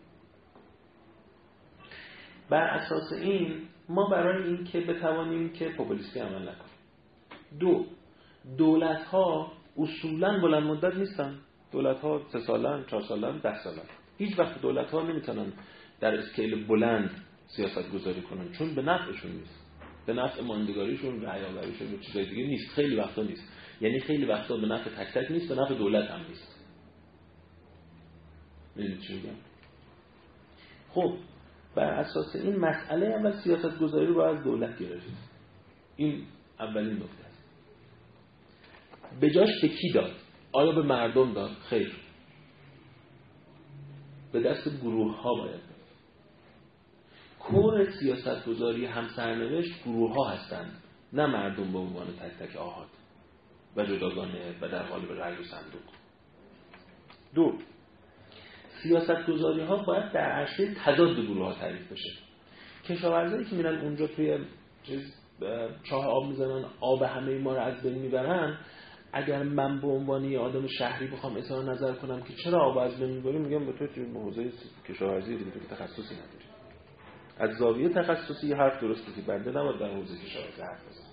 بر اساس این ما برای این که بتوانیم که پوپولیستی عمل نکنیم. دو، دولت‌ها اصولاً بلند مدت نیستن. دولت‌ها 3 سالن، 4 سالن، 10 سالن. هیچ وقت دولت‌ها نمیتونن در اسکیل بلند سیاست گذاری کنن، چون به نفعشون نیست. به نفع ماندگاریشون، رعایاوریشون و چیزای دیگه نیست. خیلی وقتا نیست. یعنی خیلی وقتا به نفع تک تک نیست، به نفع دولت هم نیست. می‌دونید چی میگم؟ خب بر اساس این مسئله اول سیاست گذاری رو از دولت گرفت. این اولین نکته است. به جاش به کی داد؟ آیا به مردم داد؟ خیر. به دست گروه ها باید داد. کور سیاست گذاری همسرنوشت گروه ها هستند، نه مردم به عنوان تک تک آحاد و جداگانه و در قالب رأی و صندوق. دو، سیاست گذاری ها باید در عرصه تضاد گروه ها تعریف بشه. کشاورزایی که میرن اونجا توی چاه آب میزنن، آب همه ما رو از بین میبرن، اگر من به عنوان یه آدم شهری بخوام اظهار نظر کنم که چرا آب از بین میبری، میگم به تو توی حوزه کشاورزی دیگه تو تخصصی نداری. از زاویه تخصصی حرف درسته که بنده نباید در حوزه کشاورزی حرف بزنم.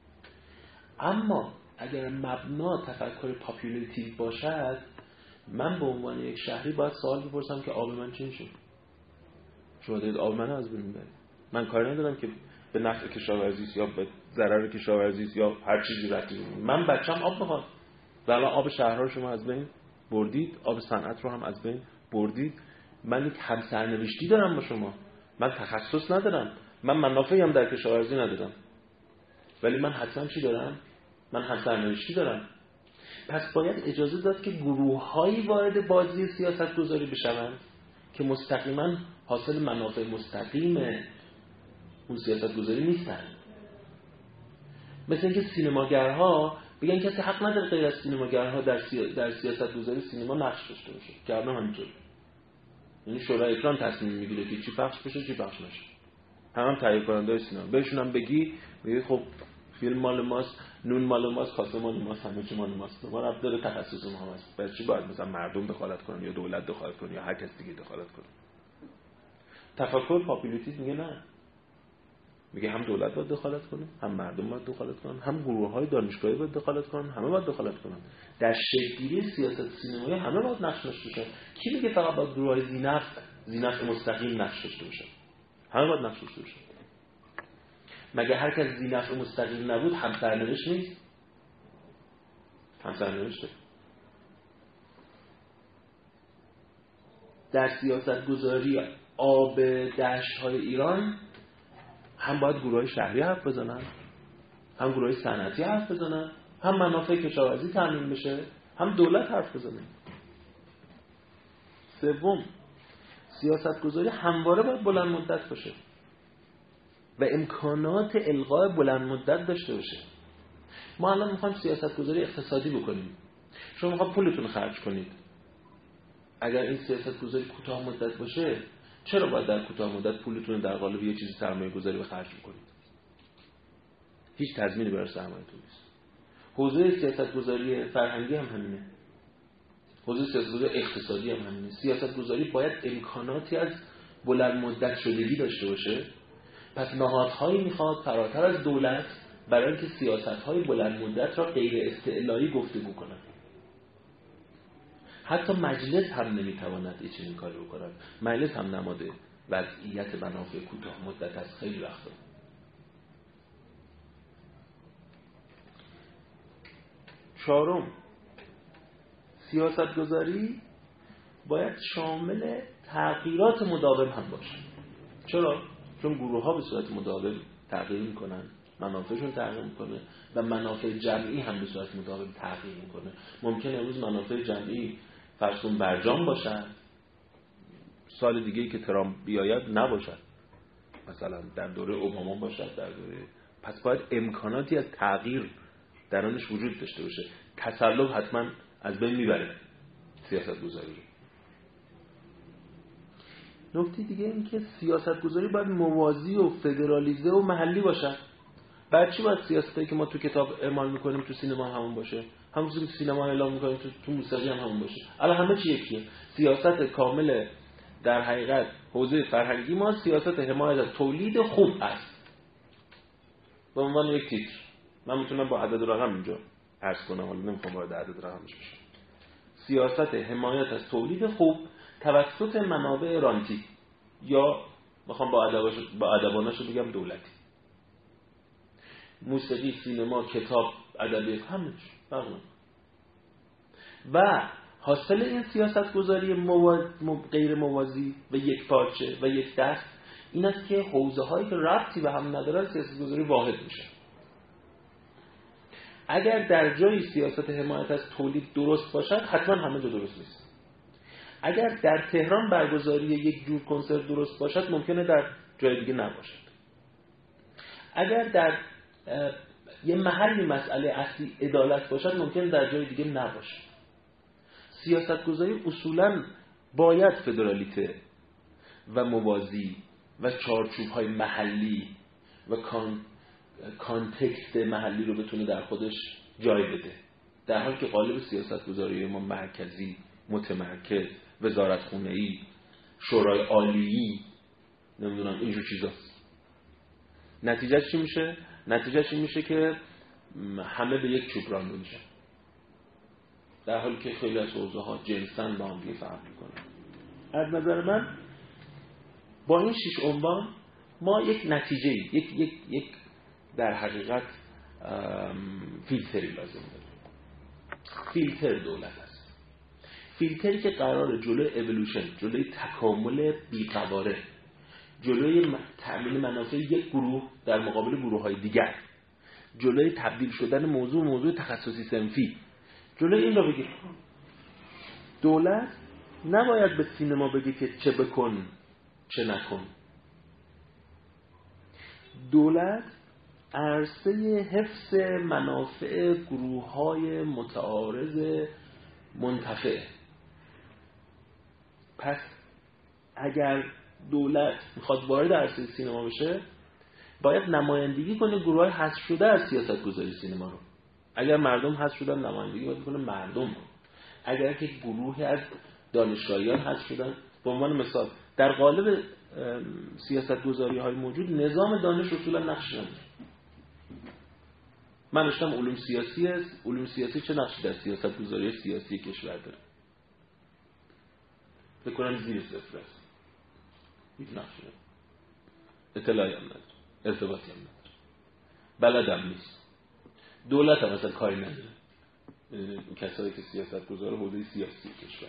اما اگر مبنا تفکر پاپولیتیو باشد، من به عنوان یک شهری باید سوال بپرسم که آب من چی میشه؟ شما دارید آب من از بین میبرید. من کاری ندارم که به نفع کشاورزی یا به ضرر کشاورزی یا هر چیزی ربطی داره. من بچم آب میخواد. ولی آب شهرها شما از بین بردید، آب صنعت رو هم از بین بردید. من یک همسرنوشتی دارم با شما. من تخصص ندارم. من منافعی هم در کشاورزی ندارم. ولی من حتما چی دارم؟ من همسرنوشتی دارم. پس باید اجازه داد که گروه‌هایی وارد بازی سیاست گذاری بشوند که مستقیما حاصل منافع مستقیم اون سیاست گذاری نیستن. مثل اینکه سینماگرها بگن کسی حق نداره غیر از سینماگرها در سیاست گذاری سینما نقش داشته باشه. که الان همینطور. یعنی شورای اکران تصمیم میگیره که چی پخش بشه چی پخش نشه. هم تهیه کننده سینما. بهشون هم بگی خب فیلم مال ماست، نون مال ماست، کاسه مال ماست، همه چی مال ماست. ما ربط داره تخصص ما هست. پس چی باید مثلا مردم دخالت کنن یا دولت دخالت کنه یا هر کس دیگه دخالت کنه؟ تفکر پاپولیتیسم میگه نه. میگه هم دولت باید دخالت کنه، هم مردم باید دخالت کنن، هم گروه‌های دانشگاهی باید دخالت کنن، همه باید دخالت کنن. در شکل‌گیری سیاست سینمایی همه باید نقش داشته باشن. کی میگه فقط باید گروه‌های ذی‌نفع مستقیم نقش داشته باشن؟ همه باید نقش داشته باشن. مگه هر کس ذی‌نفع مستقیم نبود همسرنوشت نیست؟ همسرنوشته. در سیاست گذاری آب دشت‌های ایران هم باید گروه‌های شهری حرف بزنن، هم گروه‌های صنعتی حرف بزنن، هم منافع کشاورزی تامین بشه، هم دولت حرف بزنه. سوم، سیاست گذاری همواره باید بلند مدت باشه و امکانات الغاء بلند مدت داشته باشه. ما الان می‌خوایم سیاست گذاری اقتصادی بکنیم. شما می‌خواید پولتون خرج کنید. اگر این سیاست گذاری کوتاه مدت باشه، چرا باید در کوتاه مدت پولتون در قالب یه چیزی سرمایه گذاری به خرج کنید؟ هیچ تضمینی برای سرمایه‌تون نیست. حوزه سیاست گذاری فرهنگی هم همینه. حوزه سیاست گذاری اقتصادی هم همینه. سیاست گذاری باید امکاناتی از بلند مدت شدگی داشته باشه. پس نهادهایی میخواد فراتر از دولت برای اینکه سیاست‌های بلند مدت را غیر استعلایی گفتگو کنند. حتی مجلس هم نمیتواند این چنین کاری بکند. مجلس هم نماد وضعیت منافع کوتاه مدت از خیلی وقتا. چهارم، سیاستگذاری باید شامل تغییرات مداوم هم باشه. چرا؟ چون گروه ها به صورت مداوم تغییر میکنن، منافعشون تغییر میکنه و منافع جمعی هم به صورت مداوم تغییر میکنه. ممکنه امروز منافع جمعی فرسون برجام باشن، سال دیگه که ترامپ بیاید نباشد، مثلا در دوره اوباما باشد، در دوره، پس باید امکاناتی از تغییر در آنش وجود داشته باشه. تسلط حتما از بین میبره سیاستگذاری رو. نکته دیگه این که سیاستگذاری باید موازی و فدرالیزه و محلی باشه. بعد چی باید سیاستی که ما تو کتاب اعمال میکنیم تو سینما همون باشه؟ همونجوری که سینما اعلام میکنیم تو موسیقی هم همون باشه. الان همه چی یکیه. سیاست کامل در حقیقت حوزه فرهنگی ما سیاست حمایت از تولید خوب است. به عنوان یک تیتر من میتونم با عدد رقم اینجا عرض کنم، ولی نمیخوام وارد عدد رقمش بشم. سیاست حمایت از تولید خوب توسط منابع رانتی، یا میخوام با ادبانش بگم دولتی. موسیقی، سینما، کتاب، ادبیات همه و حاصل این سیاستگذاری غیر موازی و یک پارچه و یک دست این است که حوزه هایی که ربطی به هم ندارن سیاستگذاری واحد میشه. اگر در جایی سیاست حمایت از تولید درست باشد، حتما همه جا درست نیست. اگر در تهران برگزاری یک جور کنسرت درست باشد، ممکنه در جای دیگه نباشد. اگر در یه محلی مسئله اصلی عدالت باشد، ممکنه در جای دیگه نباشد. سیاستگذاری اصولاً باید فدرالیته و موازی و چارچوب‌های محلی و کانتکست محلی رو بتونه در خودش جای بده، در حالی که قالب سیاستگذاری ما مرکزی، متمرکز، وزارتخونه‌ای، شورای عالیی، نمیدونم اینجور چیزاست. نتیجهش چی میشه؟ نتیجهش این میشه که همه به یک چوب رانده میشن، در حالی که خیلی از حوزه‌ها جنساً با هم دیگه فرق میکنن. از نظر من با این 6 عنوان ما یک نتیجه، یک در حقیقت فیلتری لازم داریم. فیلتر دولت است. فیلتری که قراره جلوی اِوولوشن، جلوی تکامل بی‌قواره، جلوی تأمین منافع یک گروه در مقابل گروه‌های دیگر، جلوی تبدیل شدن موضوع تخصصی صنفی، جلوی این رو بگیر. دولت نباید به سینما بگه که چه بکن چه نکن. دولت عرصه حفظ منافع گروه‌های متعارض منتفع. پس اگر دولت میخواد وارد عرصه سینما بشه، باید نمایندگی کنه گروه‌های حذف شده از سیاست‌گذاری سینما رو. اگر مردم حذف شدن، نمایندگی باید کنه مردم رو. اگر که گروهی از دانشجویان حذف شدن، به عنوان مثال در قالب سیاست‌گذاری‌های موجود نظام دانش اصولا نقش نداره. من داشتم علوم سیاسی است. علوم سیاسی چه نقشی در سیاست‌گذاری سیاسی کشور داره؟ فکر کنم زیر صفر است. هیچ نقشی نداره. اطلاعی هم نداره. ارتباطی هم نداره. بلدم نیست. دولت هم مثلا کاری نداره. کسایی که سیاست‌گذار حوزه سیاسی کشور،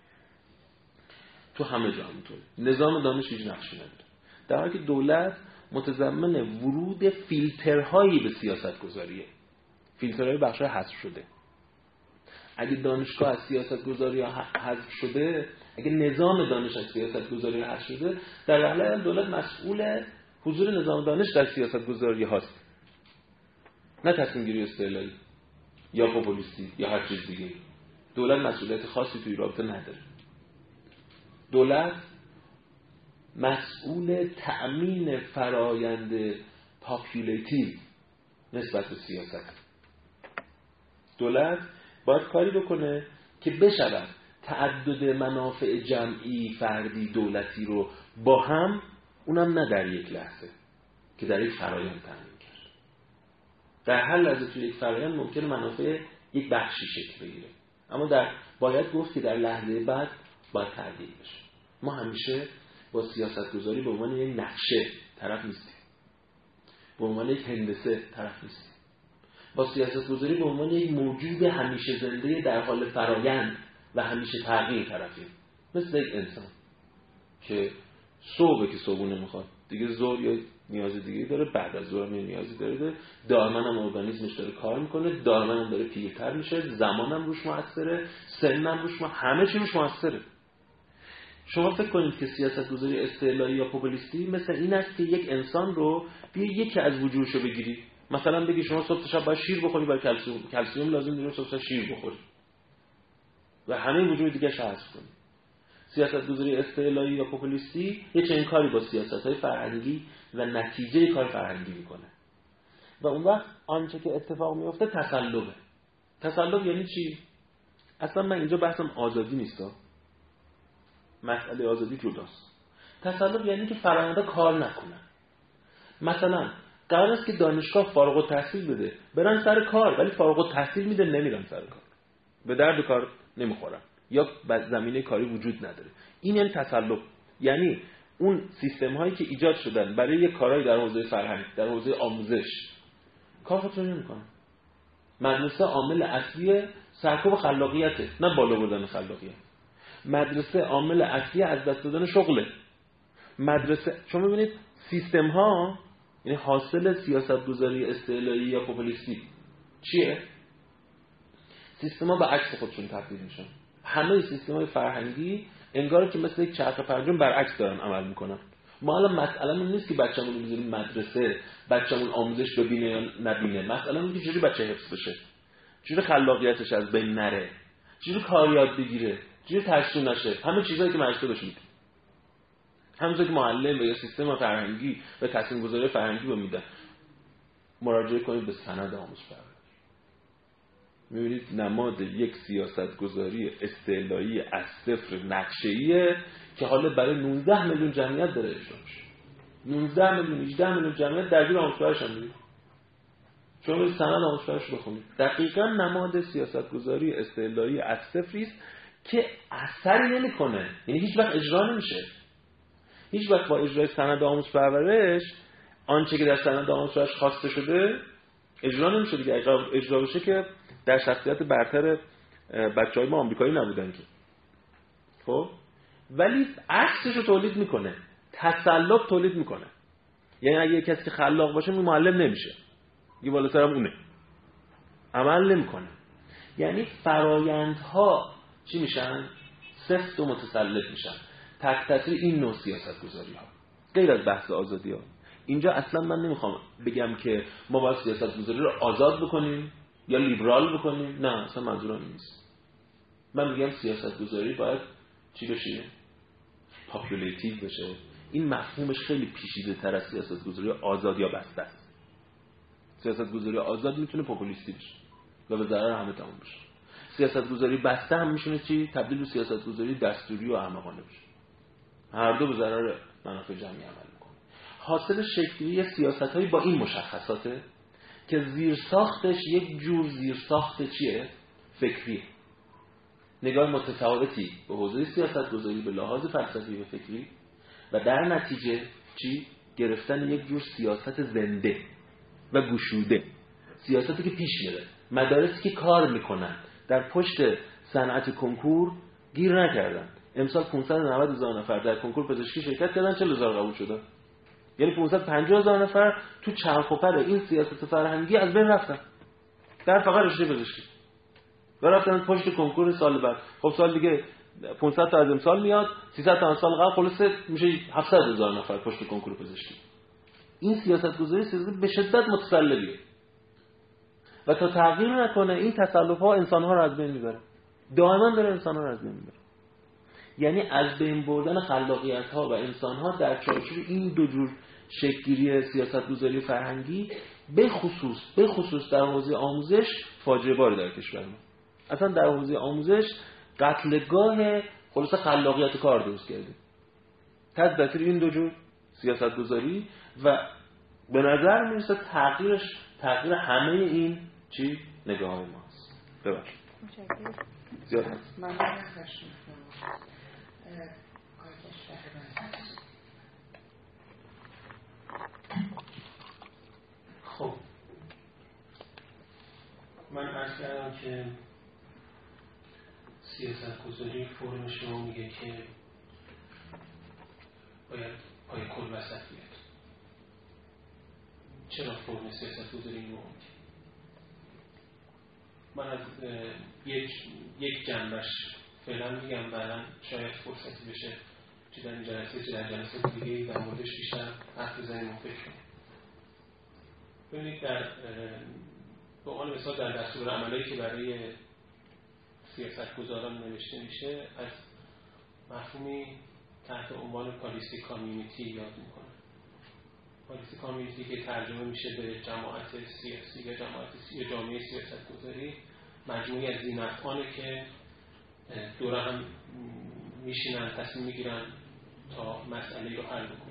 تو همه جا همونطوره. نظام دانش هیچ نقشی نداره، در حالی که دولت متضمن ورود فیلترهایی به سیاست‌گذاریه. فیلترهای بخشای حذف شده. اگه دانشگاه از سیاست‌گذاری حذف شده، اگه نظام دانش از سیاست‌گذاری حذف شده، در واقع دولت مسئول حضور نظام دانش در سیاست‌گذاری هاست، نه تصمیم گیری استعلایی یا پوپولیستی یا هر چیز دیگه. دولت مسئولیت خاصی توی رابطه نداره. دولت مسئول تأمین فرایند پاپولیتیو نسبت به سیاست. دولت باید کاری بکنه که بشود تعدد منافع جمعی، فردی، دولتی رو با هم، اونم نه در یک لحظه، که در یک فرایند تأمین کرد. در هر لحظه توی یک فرایند ممکنه منافع یک بخشی شکل بگیره، اما باید گفت که در لحظه بعد باید تعدیل بشه. ما همیشه با سیاست‌گذاری به عنوان یک نقشه طرف نیستیم، به عنوان یک هندسه طرف نیستیم. با سیاست‌گذاری به عنوان یک موجود همیشه زنده در حال فرایند و همیشه تغییر طرفیم. مثل یک انسان که صبح که صبحونه میخواد، دیگه ظهر یا نیاز دیگه داره، بعد از ظهر نیازی داره، دائما هم ارگانیسمش داره کار میکنه، دائما هم داره پیرتر میشه، زمانم روش موثره، سنم روش همه چی روش موثره. شما فکر کنید که سیاست‌گذاری استعلایی یا پوپولیستی مثل این است که یک انسان رو یکی از وجوهشو بگیری، مثلا بگی شما صبح تا شب باید شیر بخوری برای کلسیم لازم داره صبح تا شیر بخوری و همه وجود دیگه حذف کنی. سیاست‌گذاری استعلایی یا پوپولیستی یه چنین کاری با سیاست‌های فرهنگی و نتیجه کار فرهنگی میکنه و اون وقت آنچه که اتفاق میفته تسلبه. تسلب یعنی چی؟ اصلا من اینجا بحثم آزادی نیستا، مسئله آزادی جداست. تسلب یعنی که فرآیندها کار نکنن. مثلا قرار است که دانشگاه فارغ التحصیل بده برن سر کار، ولی فارغ التحصیل میده نمیرن سر کار، به درد کار نمیخورن یا زمینه کاری وجود نداره. این یعنی تسلب، یعنی اون سیستم هایی که ایجاد شدن برای یک کارهای در حوزه فرهنگ، در حوزه آموزش کار خودشون نمیکنن. مدرسه عامل اصلی سرکوب خلاقیته، نه بالا بردن خلاقیت. مدرسه عامل اصلی از دست دادن شغله. مدرسه، شما ببینید سیستم ها، یعنی حاصل سیاست‌گذاری استعلایی یا پوپولیستی چیه؟ سیستم ها به عکس خودشون تبدیل میشن. همه سیستم های فرهنگی انگار که مثل یک چرخ پرجم برعکس دارن عمل میکنن. ما الان مسئله این نیست که بچه‌مون رو بذاریم مدرسه، بچه‌مون آموزش ببینه یا نبینه. مسئله اینه که چجوری بچه حفظ بشه، چجوری خلاقیتش از بین نره، چجوری کار یاد بگیره، چجوری تشکیل نشه. همه چیزایی که مدرسه بهش میده، همونطور که معلم یا سیستم فرهنگی و تصمیم گذاری فرهنگی رو میدن. مراجعه کنید به سند آموزش پرورش، می‌بینید نماد یک سیاست‌گذاری استعلایی از صفر نقشه‌ایه که حالا برای 19 میلیون جمعیت داره اجرا میشه. 19 میلیون 18 میلیون جمعیت درگیر آموزش پرورش هم می‌بینید. شما برید سند آموزش پرورش بخونید، دقیقاً نماد سیاست‌گذاری استعلایی از صفری است که اثری نمی‌کنه، یعنی هیچ وقت اجرا نمیشه. هیچ وقت با اجرای سند آموزش پرورش آنچه که در سند آموزش پرورش خواسته شده اجرا نمیشه دیگه. اجرا بشه که در شخصیت برتر بچه‌های ما آمریکایی نبودن که، خب ولی عکسش رو تولید میکنه، تسلب تولید میکنه. یعنی اگه کسی خلاق باشه معلم نمیشه، یه بالاتر هم اونه، عمل نمیکنه. یعنی فرایندها چی میشن؟ سفت و متسلط میشن تحت تاثیر این نوع سیاست گذاری ها، غیر از بحث آزادی ها. اینجا اصلا من نمیخوام بگم که ما باید سیاست گذاری رو آزاد بکنیم یا لیبرال بکنیم، نه اصلا منظورم نیست. من میگم سیاست گذاری باید چی بشه؟ پاپولیتیو بشه. این مفهومش خیلی پیچیده تر از سیاست گذاری آزاد یا بسته است. سیاست گذاری آزاد میتونه پاپولیستی بشه و به ضرر همه تمام بشه. سیاست گذاری بسته هم میتونه چی؟ تبدیل به سیاست گذاری دستوری و احمقانه بشه. هر دو به ضرر منافع جمعی عمل میکنه. حاصل شکلی سیاست‌هایی با این مشخصاته که زیرساختش یک جور زیرساخت چیه؟ فکریه. نگاه متفاوتی به حوزه سیاست گذاری به لحاظ فلسفی و فکری و در نتیجه چی؟ گرفتن یک جور سیاست زنده و گشوده، سیاستی که پیش میره، مدارسی که کار میکنن، در پشت صنعت کنکور گیر نکردن. امسال 590,000 نفر در کنکور پزشکی شرکت کردن، 40,000 قبول شدن. یعنی 550,000 نفر تو چرخ و پر این سیاست فرهنگی از بین رفتن در فقط رشته پزشکی و رفتن پشت کنکور سال بعد. خب سال دیگه 500 تا از امسال میاد، 300 تا از سال قبل، خلاص میشه 700,000 نفر پشت کنکور پزشکی. این سیاست گذاری به شدت متسلبیه و تا تغییر نکنه این تسلط ها انسان ها رو از بین میبره، دائما داره انسان ها رو از بین میبره. یعنی از بین بردن خلاقیت ها و انسان ها در چارچوب این دو جور شکل‌گیری سیاست گذاری فرهنگی به خصوص در حوزه آموزش فاجعه بار در کشور ما. اصلا در حوزه آموزش قتلگاه خلاص خلاقیت کار درست کرده تحت تاثیر این دو جور سیاست گذاری و به نظر میرسه تغییر همه این چی نگاه های ماست. ببخشید زیاد هست. خب من عرض کردم که سیاستگذاری فرم شما میگه که باید پای کل وسط بیاد. چرا فرم سیاستگذاری اینو میگه؟ من از یک جنبش فعلا میگم، بعدا شاید فرصتی بشه چه در این جلسه چه در جلسه دیگه در موردش بیشتر حرف بزنیم و فکر کنیم. ببینید به عنوان مثال در دستور عملی که برای سیاستگزاران نوشته میشه از مفهومی تحت عنوان پالیسی کامیونیتی یاد میکنه. پالیسی کامیونیتی که ترجمه میشه به جماعت سیاسی یا جامعه سیاستگذاری، مجموعی از ذی‌نفعانه که دور هم میشینن تصمیم میگیرن تا مسئله رو حل بکنن.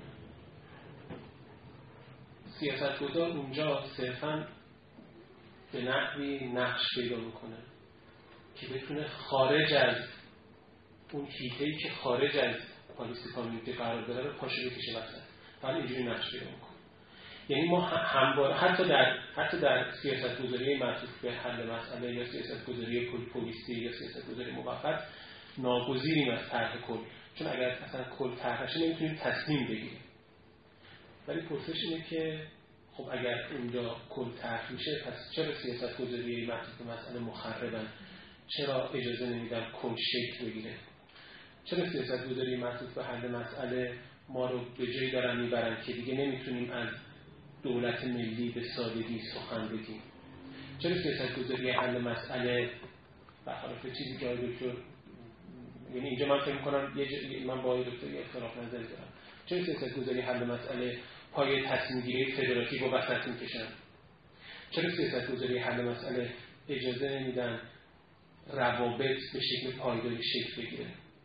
سیاستگزار اونجا صرفاً به نحوی نقش پیدا میکنه که بتونه خارج از اون حیطه‌ای که خارج از پالیسی کامیونیتی قرار داره رو پاشو بکشه وسط. فقط اینجوری نقش پیدا میکنه. یعنی ما همواره حتی در سیاستگذاری معطوف به حل مسئله یا سیاستگذاری پلیسی یا سیاستگذاری موقت ناگزیریم از طرح کل، چون اگر اصلا کل طرح نشه نمیتونیم تصمیم بگیریم. ولی پرسش اینه که خب اگر اونجا کل طرح میشه پس چرا سیاستگذاری معطوف به مسئله مخربن؟ چرا اجازه نمیدن کل شکل بگیره؟ چرا سیاستگذاری معطوف به حل مسئله ما رو به جایی دارن میبرن که دیگه نمیتونیم از دولت ملی به سادگی سخن بگیم؟ چرا سیاستگذاری حل مسئله برخلاف چیزی که آقای دکتر، یعنی اینجا من فکر می‌کنم من با آقای دکتر یه اختلاف نظری دارم، چرا سیاستگذاری حل مسئله پای تصمیم گیری فدراتیو و وسط می‌کشن؟ چرا سیاستگذاری حل مسئله اجازه نمیدن روابط به شکل پایداری شکل بگیره؟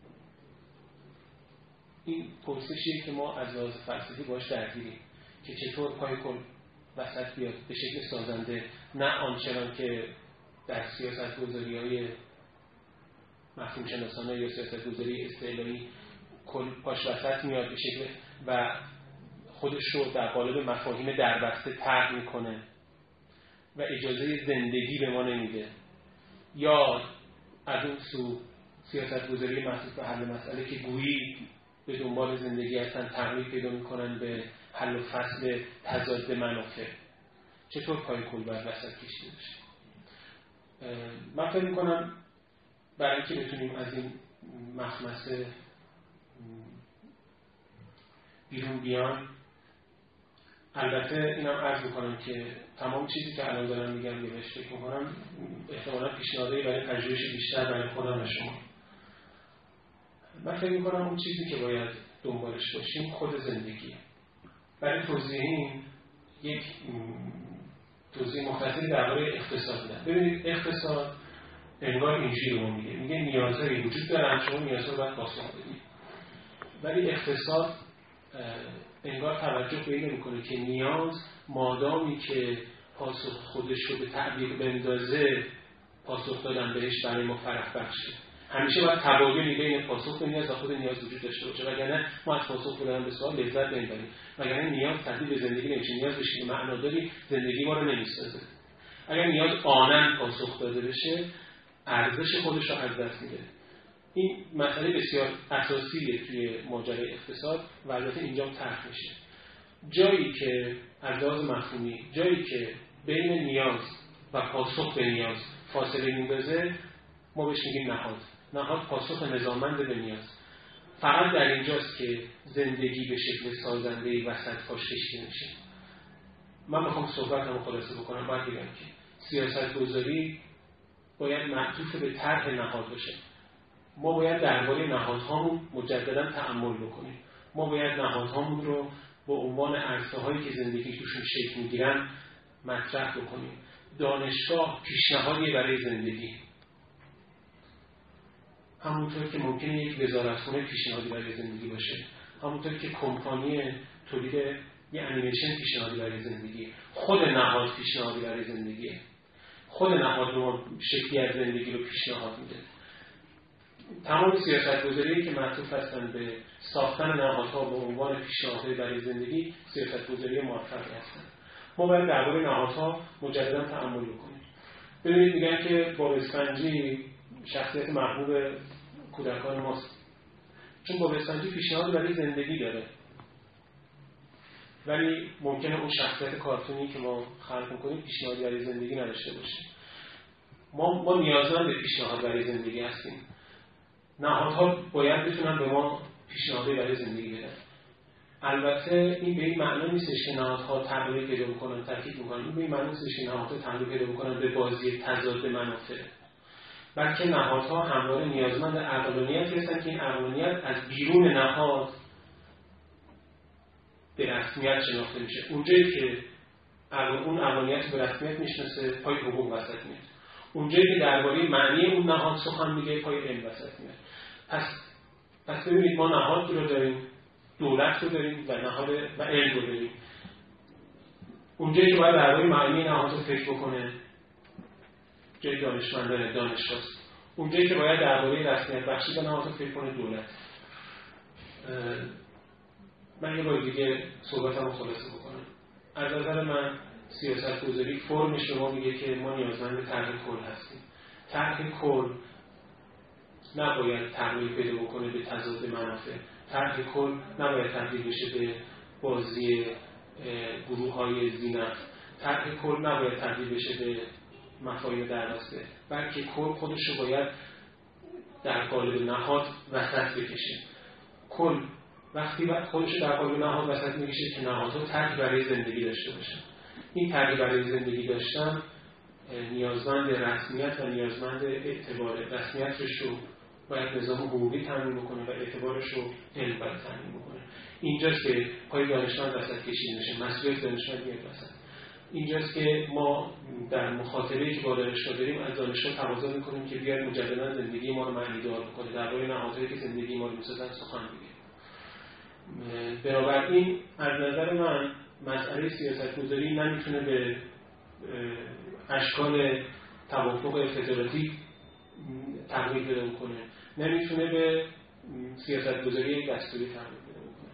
این پرسشیه که ما از لحاظ فلسفی باش درگیریم که چطور پای کل وسط بیاد به شکل سازنده، نه آنچنان که در سیاستگذاری‌های مفهوم شناسانه یا سیاستگذاری اصطلاحی کل پاش وسط میاد به شکل و خودش رو در قالب مفاهیم دربسته طرح میکنه و اجازه زندگی به ما نمیده، یا از اون سو سیاستگذاری معطوف به حل مسئله که گویی به دنبال زندگی هستن تغییر پیدا میکنن به حل و فصل تضاد منافع. چطور پای کل باید وسط کشیده بشه؟ من فکر میکنم برای اینکه بتونیم از این مخمسه بیرون بیان، البته اینم عرض میکنم که تمام چیزی که الان دارم میگم یا بهش فکر میکنم احتمالا پیشنهادی برای پژوهش بیشتر برای خودم و شما. من فکر میکنم اون چیزی که باید دنبالش باشیم خود زندگیه. برای توضیح این یک توضیح مختصری درباره اقتصاد میدم. ببینید اقتصاد انگار اینجوری رو میگه نیازهایی وجود دارن، شما نیازها رو باید پاسخ بدید. ولی اقتصاد انگار توجه به این نمی‌کنه که نیاز مادامی که پاسخ خودش رو به تعبیر بندازه پاسخ دادن بهش برای ما فرح بخشه. همیشه باید تبادلی بین پاسخ به نیاز و خود نیاز وجود داشته باشه، وگرنه ما از پاسخ دادن به سوال لذت نمیبریم، وگرنه نیاز تبدیل به زندگی نمیشه. نیاز بشه معناداری زندگی ما رو نمیسازه. اگر نیاز آنن پاسخ داده بشه ارزش خودش رو از دست میده. این مسئله بسیار اساسیه توی ماجرای اقتصاد و البته اینجا طرح میشه. جایی که از لحاظ مفهومی جایی که بین نیاز و پاسخ به نیاز فاصله میندازه ما بهش میگیم نهاد پاسخ نظاممند به نیاز. فقط در اینجاست که زندگی به شکل سازنده وسط پاش کشیده میشه. من میخوام صحبتمو خلاصه بکنم. باید بگم که سیاستگذاری باید معطوف به طرح نهاد باشه. ما باید درباره نهادهامون مجددا تأمل بکنیم. ما باید نهادهامون رو با عنوان عرصه‌هایی که زندگی توشون شکل میگیرن مطرح بکنیم. دانشگاه پیشنهادی برای زندگی، همونطور که ممکنه یک وزارتخونه پیشنهادی برای زندگی باشه، همونطور که کمپانی تولید یه انیمیشن پیشنهادی برای زندگی، خود نهاد پیشنهادی برای زندگیه. خود نهاد رو شکلی از زندگی رو پیشنهاد میده. تمام سیاست‌گذاری که معطوف هستن به ساختن نهادها به عنوان پیشنهادی برای زندگی سیاست‌گذاری موفقی هستن. ما باید درباره نهادها مجددا تأمل بکنیم. ببینید میگن که باب اسفنجی شخصیت محبوب کودکان ماست، چون باب اسفنجی پیشنهاد برای زندگی داره، ولی ممکنه اون شخصیت کارتونی که ما خلق می‌کنیم پیشنهادی برای زندگی نداشته باشه. ما نیازمند به پیشنهاد برای زندگی هستیم. نهادها باید بتونن به ما پیشنهادی برای زندگی بدن. البته این به این معنی نیستش که نهادها تغییر پیدا بکنن، تاکید می‌کنن، این به این معنی نیستش که نهادها تغییر پیدا بکنن به بازی تضاد منافع، بلکه نهادها همواره نیازمند عقلانیتی هستن که این عقلانیت از بیرون نهاد به رسمیت شناخته میشه. اونجایی که اون عقلانیت به رسمیت میشناسه پای حقوق وسط میاد، اونجایی که درباره معنی اون نهاد سخن میگه پای علم وسط میاد. پس ببینید ما نهاد رو داریم، دولت رو داریم و نهاد و علم رو داریم. اونجایی که باید درباره معنی نهاد رو فکر بکنه جای دانشمندان دانشگاه‌ست، اونجایی که باید درباره رسمیت بخشی به نهاد فکر کنه دولت. من یه بار دیگه صحبتمو خلاصه بکنم. از نظر من سیاست‌گذاری فرمش به ما میگه که ما نیازمند به طرح کل هستیم. طرح کل نباید تغییر پیدا بکنه به تضاد منافع. طرح کل نباید تبدیل بشه به بازی گروه‌های ذی‌نفع. طرح کل نباید تبدیل بشه به مفاهیم دربسته، بلکه کل خودش رو باید در قالب نهاد وسط بکشه. کل وقتی خودش رو در قالب نهاد وسط میکشه که نهادها طرحی برای زندگی داشته باشن. این طرحی برای زندگی داشتن نیازمند رسمیت و نیازمند اعتبار. رسمیتش رو باید نظام حقوقی تامین بکنه و اعتبارش رو علم باید تامین بکنه. اینجاست که پای دانشمند وسط کشیده میشه، مسئولیت دانشمند میاد وسط. اینجاست که ما در مخاطبه‌ای که با دانشگاه داریم از دانشگاه تقاضا می‌کنیم که بیاد مجددا زندگی ما رو معنی‌دار بکنه، درباره نهادهایی که زندگی ما رو می‌سازن سخن بگه. بنابراین از نظر من مسئله سیاست‌گذاری نمیتونه به اشکال توافق فدراتی تغییر پیدا کنه، نمیتونه به سیاست‌گذاری دستوری تغییر پیدا کنه.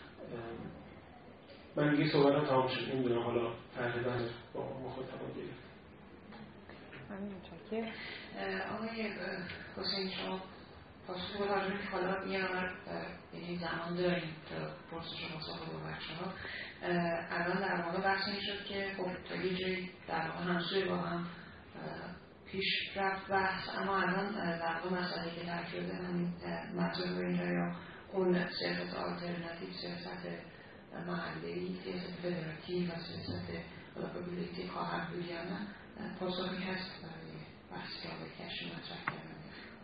من دیگه صحبتم تمام شد. نمیدونم حالا تقریبا با مخاطبان دیگه. همین متشکرم. آقای حسین شما پاسخ راجع به حالا میارم این زمان داریم تا پرسش و مصاحبه با بچه‌ها. الان در واقع بحث این شد که خب تا یه جایی در واقع همسوی با هم پیش رفت بحث، اما الان در واقع مسئله که در شده همین مطلب اینجا یا اون سیاست آلترناتیو، سیاست محلی، سیاست فدراتیو و سیاست پاپولیتی خواهد بود یا نه، پاسخی هست برای بحثی که آقای کشی مطرح کردن؟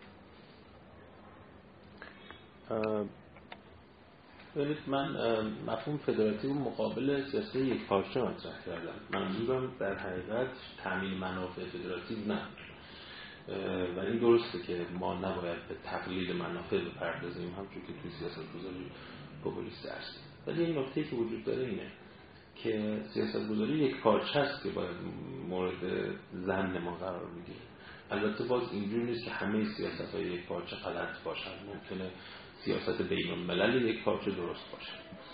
ببینید من مفهوم فدراتیو مقابل سیاست یک پارچه مطرح کردم. منظورم در حقیقت تامین منافع فدراتیو نه، و این درسته که ما نباید به تقلیل منافع بپردازیم همچون که توی سیاست‌گذاری پاپولیست هست. ولی این نکته‌ای که وجود داره اینه که سیاست‌گذاری یک پارچه است که باید مورد ذهن ما قرار بگیره. البته باز اینجوری نیست که همه سیاست‌های یک پارچه غلط باشن. ممکنه سیاست بین الملل یک پارچه درست باشه،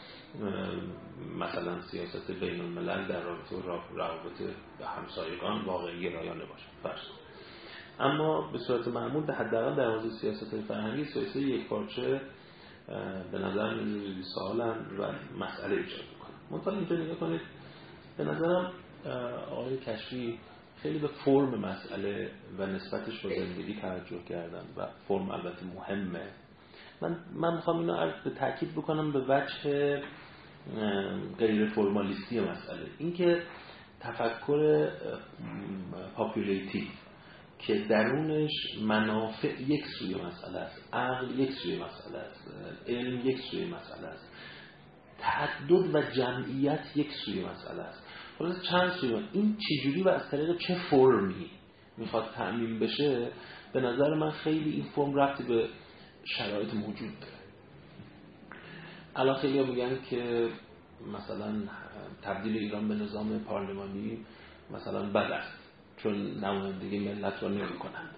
مثلا سیاست بین الملل در رابطه به همسایگان واقعی گرایانه باشه فرض. اما به صورت معمول به حداقل در حوزه سیاست فرهنگی سیاست یک پارچه به نظر میاد سوالن و مسئله ایجاد میکنه. منتها اینجا نگاه کنید، به نظرم آقای کشفی خیلی به فرم مسئله و نسبتش با زندگی توجه کردن و فرم البته مهمه. من میخوام اینو به تاکید بکنم به وجه غیر فرمالیستی مسئله، اینکه تفکر پاپولیتی که درونش منافع یک سوی مسئله است، عقل یک سوی مسئله است، علم یک سوی مسئله است، تعدد و جمعیت یک سوی مسئله است. خلاص چند سوی، این چجوری و از طریق چه فرمی میخواد تأمین بشه، به نظر من خیلی این فرم ربطی به شرایط موجود داره. الان خیلی میگن که مثلا تبدیل ایران به نظام پارلمانی مثلا بد است چون نمایندگی ملت را نمی کنند،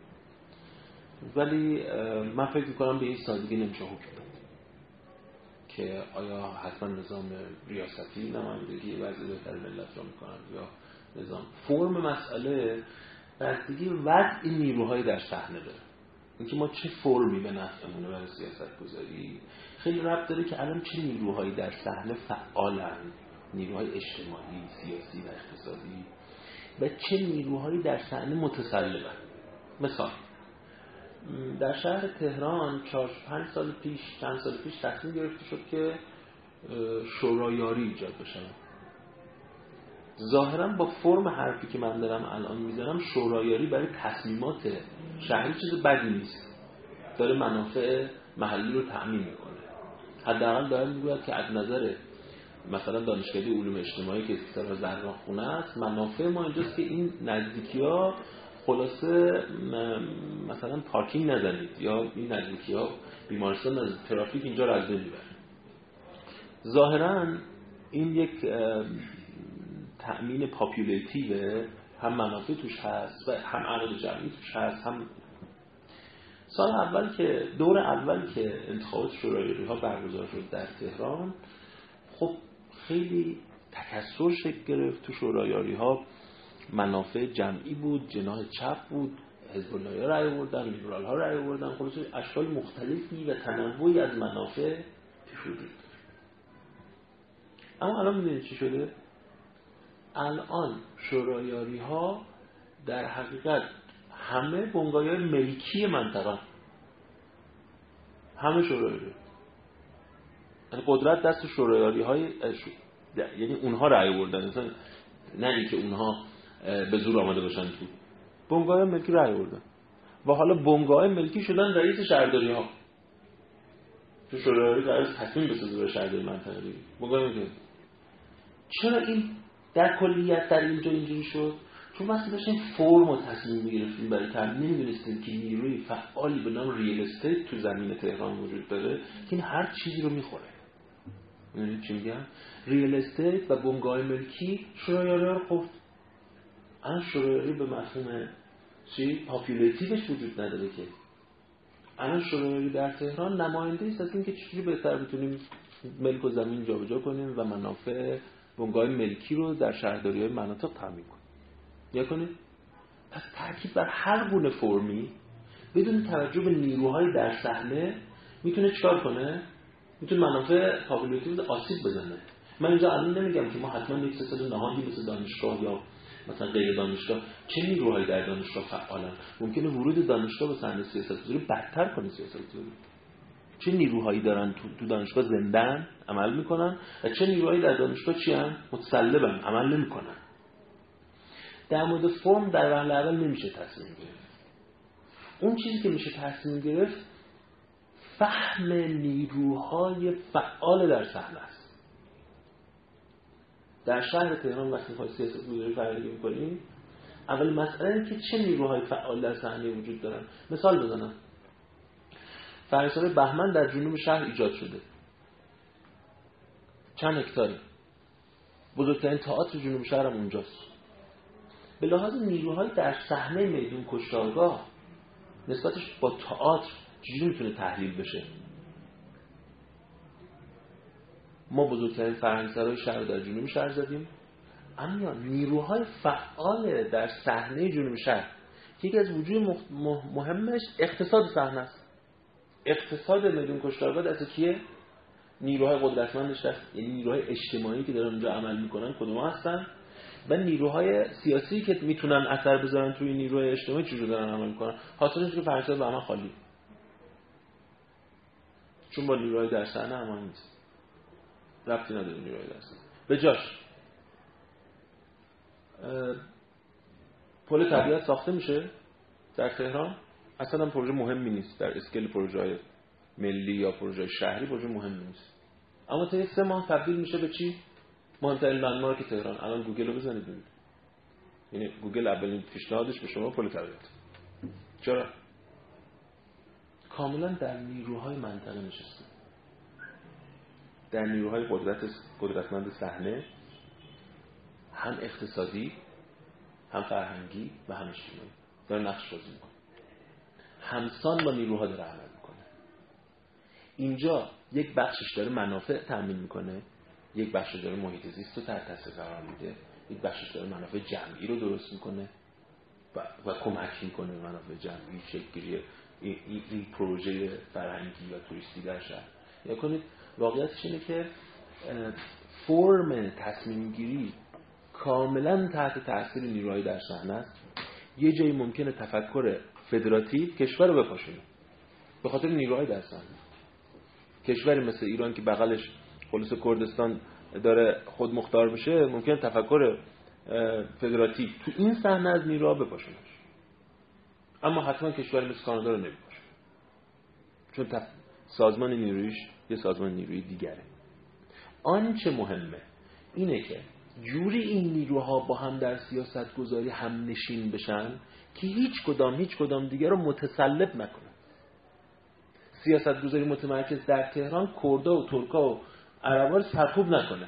ولی من فکر میکنم به این سادگی نمیشه حکم داد که آیا حتما نظام ریاستی نمایندگی وضعیت بهتر ملت را میکنند یا نظام. فرم مسئله بستگی به وضع نیروهای در صحنه داره. اینکه ما چه فرمی به نفعمونه برای سیاست گذاری خیلی ربط داره که الان چه نیروهایی در صحنه فعالن، نیروهای اجتماعی، سیاسی و اقتصادی، و چه نیروهایی در صحنه متسلبن. مثلا در شهر تهران 4-5 سال پیش، چند سال پیش تصمیم گرفته شد که شورایاری ایجاد بشه. ظاهرا با فرم حرفی که من دارم الان میذارم، شورایاری برای تصمیمات شهری چیز بدی نیست، داره منافع محلی رو تأمین میکنه. حداقل داره میگوید که از نظر مثلا دانشکده علوم اجتماعی که سر زرناخونه است، منافع ما اینجاست که این نزدیکی‌ها خلاصه مثلا پارکینگ نزنید، یا این نزدیکی‌ها بیمارستان نزدیک، ترافیک اینجا رو از بین میبره. ظاهرا این یک تأمین پاپولیتیوه، هم منافع توش هست و هم عقد جمعی توش هست. هم سال اول که دور اول که انتخابات شورایاری ها برگزار شد در تهران، خب خیلی تکثر شکل گرفت تو شورایاری ها، منافع جمعی بود، جناح چپ بود، حزب الله رأی آوردن، لیبرال ها رأی آوردن، خلاصه اشکال مختلفی و تنوعی از منافع پیش وجود داره. اما الان می‌بینید چی شده؟ الان شورایاری ها در حقیقت همه بنگاه‌های ملکی منطقه، همه شورایاری، یعنی قدرت دست شورایاری های یعنی اونها رأی آوردن، مثلا نه اینکه اونها به زور آمده باشن، تو بنگاه ملکی رأی آوردن و حالا بنگاه ملکی شدن رئیس شهرداری ها. تو شورایاری قرار تصمیم بسازه به شهرداری منطقه دیگه، بنگاه ملکی. چرا این در کلیت در اینجا اینجوری شد؟ چون وقتی داشتیم فرم و تصمیم می‌گرفتیم برای تامین، نمی‌دونستیم که نیروی فعالی به نام ریل استیت تو زمین تهران وجود داره که این هر چیزی رو می‌خوره. می‌دونید چی میگم؟ ریل استیت و بنگاه ملکی شورایاری رو خفت. الان شورایاری به مفهوم چی؟ پاپولیتیوش وجود نداره که. الان شورایاری در تهران نماینده است از اینکه چجوری بهتر بتونیم ملک و زمین جابجا کنیم و منافع بنگاه ملکی رو در شهرداری‌های مناطق تامین کنیم. یا کنید؟ پس تاکید بر هر گونه فرمی بدون توجه به نیروهای در صحنه میتونه چیکار کنه؟ میتونه منافع پاپولیتیو آسیب بزنه. من اینجا الان نمیگم که ما حتما یک سلسله نهادی مثل دانشگاه یا مثلا غیر دانشگاه، چه نیروهایی در دانشگاه فعالن. ممکنه ورود دانشگاه به صحنه سیاست‌گذاری بدتر کنه سیاست‌گذاری. چه نیروهایی دارن تو دانشگاه زندن عمل میکنن و چه نیروهایی در دانشگاه چی ان؟ متسلبن، عمل نمیکنن. در مورد فرم در وهله اول نمیشه تصمیم گرفت. اون چیزی که میشه تصمیم گرفت فهم نیروهای فعال در صحنه است. در شهر تهران وقتی میخواید سیاست‌گذاری فرهنگی میکنیم، اول مسئله اینه که چه نیروهای فعال در صحنه وجود دارن. مثال بزنم، فرهنگسرای بهمن در جنوب شهر ایجاد شده، چند هکتاره، بزرگترین تئاتر جنوب شهر هم اونجاست. به لحاظ نیروهای در صحنه میدون کشتارگاه نسبتش با تئاتر چجوری میتونه تحلیل بشه؟ ما بزرگترین فرهنگسرای شهر در جنوب شهر زدیم، اما نیروهای فعال در صحنه جنوب شهر که یکی از وجوه مهمش اقتصاد صحنه است. اقتصاد میدون کشتارگاه دست کیه؟ نیروهای قدرتمندش دست، یعنی نیروهای اجتماعی که دارن اونجا عمل میکنن کدوم هستن؟ و نیروهای سیاسی که میتونن اثر بذارن توی نیروهای اجتماعی چجوری دارن عمل میکنن. حاصلش که فرهنگسرای بهمن خالی، چون با نیروهای در صحنه عمل نیست، ربطی نداره نیروهای در صحنه. به جاش پل طبیعت ساخته میشه در تهران، اصلا پروژه مهمی نیست در اسکیل پروژه‌های ملی یا پروژه شهری، پروژه مهمی نیست. اما تا 3 ماه تبدیل میشه به چی؟ مهمترین لندمارک تهران. الان گوگل رو بزنید ببینید، یعنی گوگل اولین پیشنهادش به شما پل طبیعت. چرا؟ کاملا در نیروهای منطقه نشسته، در نیروهای قدرتمند صحنه، هم اقتصادی، هم فرهنگی و هم اجتماعی داره نقش بازی میکنه. همسان با نیروها داره عمل میکنه. اینجا یک بخشش داره منافع تامین میکنه، یک بخشش داره محیط زیست رو تحت تاثیر قرار میده، یک بخشش داره منافع جمعی رو درست میکنه. و کمک میکنه به منافع جمعی شکل‌گیری این پروژه فرهنگی و توریستی در شهر. یا کنید واقعیتش اینه که فرم تصمیم گیری کاملا تحت تاثیر نیروهای در صحنه است. یه جایی ممکنه تفکر فدراتیو کشور رو بپاشونه به خاطر نیروهای در صحنه. کشوری مثل ایران که بغلش خلاص کردستان داره خود مختار بشه، ممکنه تفکر فدراتیو تو این صحنه از نیروها بپاشونش، اما حتما کشوری مثل کانادا رو نمیپاشه، چون سازمان نیرویش یه سازمان نیروی دیگره. آنچه مهمه اینه که جوری این نیروها با هم در سیاست گذاری هم نشین بشن که هیچ کدام دیگر رو متسلب نکنن. سیاست گذاری متمرکز در تهران کردا و ترکا و عربا رو سرکوب نکنه.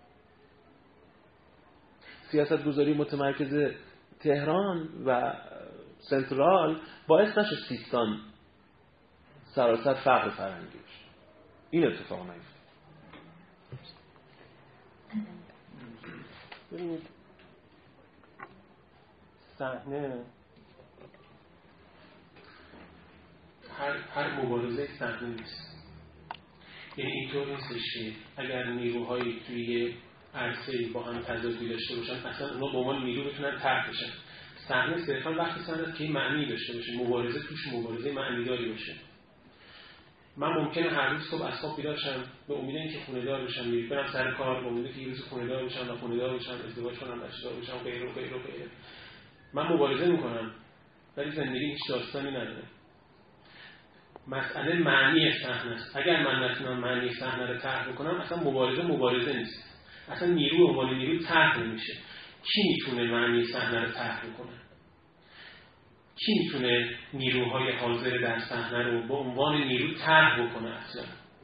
سیاست گذاری متمرکز تهران و سنترال باعث نشه سیستان سراسر فقر فرهنگی بشه. این اتفاق نیفته. ببینید صحنه هر مبارزه صحنه نیست. یعنی اینطور نیستش که اگر نیروهایی توی عرصه‌ای با هم تضادی داشته باشن اصلا اونا به عنوان نیرو بتونن طرح بشن. صحنه صرفا وقتی صحنه که معنی داشته باشه، مبارزه توش مبارزه معنیداری باشه. من ممکنه هر روز صبح از خواب بیدار شم به امید اینکه خونه‌دار بشم، برم سر کار به امید که یه روز خونه‌دار بشم و خونه‌دار بشم، ازدواج کنم، بچه‌دار بشم، غیره و غیره و غیره. من مبارزه میکنم ولی زندگی هیچ داستانی نداره. مسئله معنی صحنه است. اگر من نتونم معنی صحنه رو طرح بکنم اصلا مبارزه نیست. اصلا نیرو به عنوان نیرو طرح نمیشه. کی میتونه معنی صحنه رو طرح کنه؟ کی میتونه نیروهای حاضر در صحنه رو به عنوان نیرو طرح بکنه اصلا؟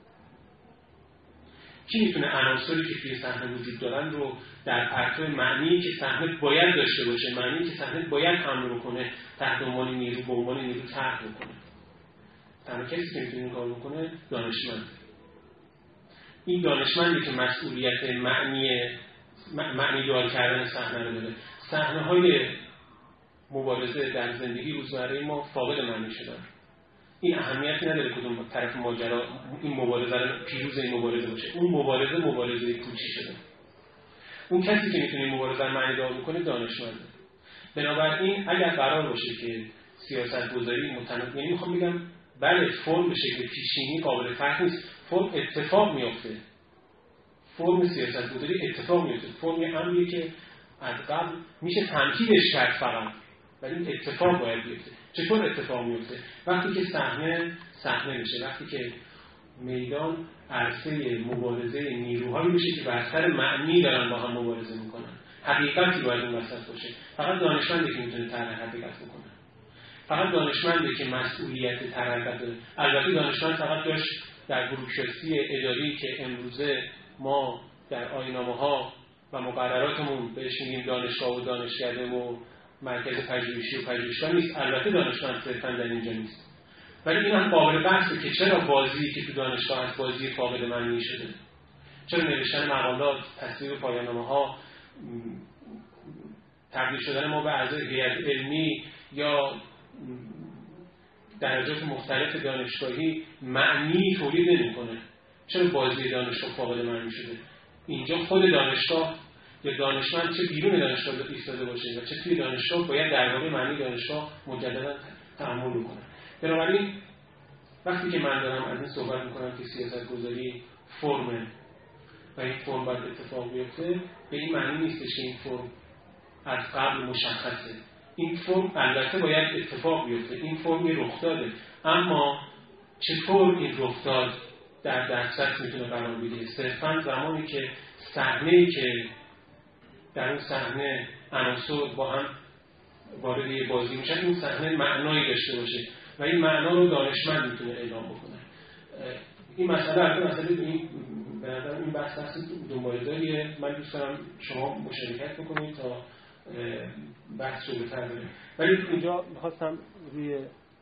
کی میتونه عناصری که توی صحنه وجود دارن رو در پرتو معنی که صحنه باید داشته باشه، معنی که صحنه باید حمل کنه تحت عنوان نیرو به عنوان نیرو طرح کنه؟ تنها کسی که میتونه این کار بکنه دانشمند. این دانشمندی که مسئولیت معنی دار کردن صحنه رو داره. صحنه‌های مبارزه در زندگی روزمره ما فاقد معنی شدن. این اهمیتی نداره کدوم طرف ماجرا این مبارزه رو پیروز این مبارزه باشه. اون مبارزه کوچی شده. اون کسی که میتونه این مبارزه رو معنی دار بکنه دانشمنده. بنابراین اگر قرار باشه که سیاست گذاری یعنی میخوام بگم بله فرم به شکل پیشینی قابل فهم نیست، فرم اتفاق میفته. فرم سیاست گذاری اتفاق میفته. فرم امریه که از قبل میشه تمکیدش کرد فقط، ولی این اتفاق باید بیفته. چطور اتفاق میفته؟ وقتی که صحنه میشه، وقتی که میدان عرصه مبارزه نیروهایی میشه که بر سر معنی دارن با هم مبارزه میکنن. حقیقتی باید اون وسط باشه. فقط دانشمندی که میتونه طرح حقیقت بکنه. فقط دانشمندی که مسئولیت طرح داره. البته دانشمند فقط داشت در بروکراسی اداری که امروزه ما در آیین‌نامه‌ها و مقرراتمون بهش میگیم دانشگاه و دانشکده و مرکز پژوهشی و پژوهشگاه نیست. البته دانشمند صرفاً در اینجا نیست. ولی این هم قابل بحثه که چرا بازی که تو دانشگاه از بازی فاقد معنی شده. چرا نوشتن مقالات، تصویب پایان‌نامه‌ها، تبدیل شدن ما به اعضای هیئت علمی یا درجات مختلف دانشگاهی معنی تولید نمی‌کنه. چرا بازی دانشگاه فاقد معنی شده؟ اینجا خود دانشگاه یا دانشمند چه بیرون دانشگاه ایستاده باشه و چه توی دانشگاه باید در واقع معنی دانشگاه مجددا تأمل کنه. بنابراین وقتی که من دارم از این صحبت میکنم که سیاست گذاری فرمه و این فرم باید اتفاق بیفته، به این معنی نیستش که این فرم از قبل مشخصه. این فرم البته باید اتفاق بیفته. این فرم یه رخداده، اما چطور این رخداد در دسترس میتونه قرار بگیره؟ صرفاً زمانی که صحنه‌ای که در اون صحنه عناصر با هم وارد یه بازی میشن، این صحنه معنایی داشته باشه و این معنا رو دانشمند میتونه اعلام بکنه. این مسئله البته به نظر این بحث دنباله‌داریه. من دوست دارم شما مشارکت بکنید تا بحث جلوتر بره. ولی اینجا می‌خواستم روی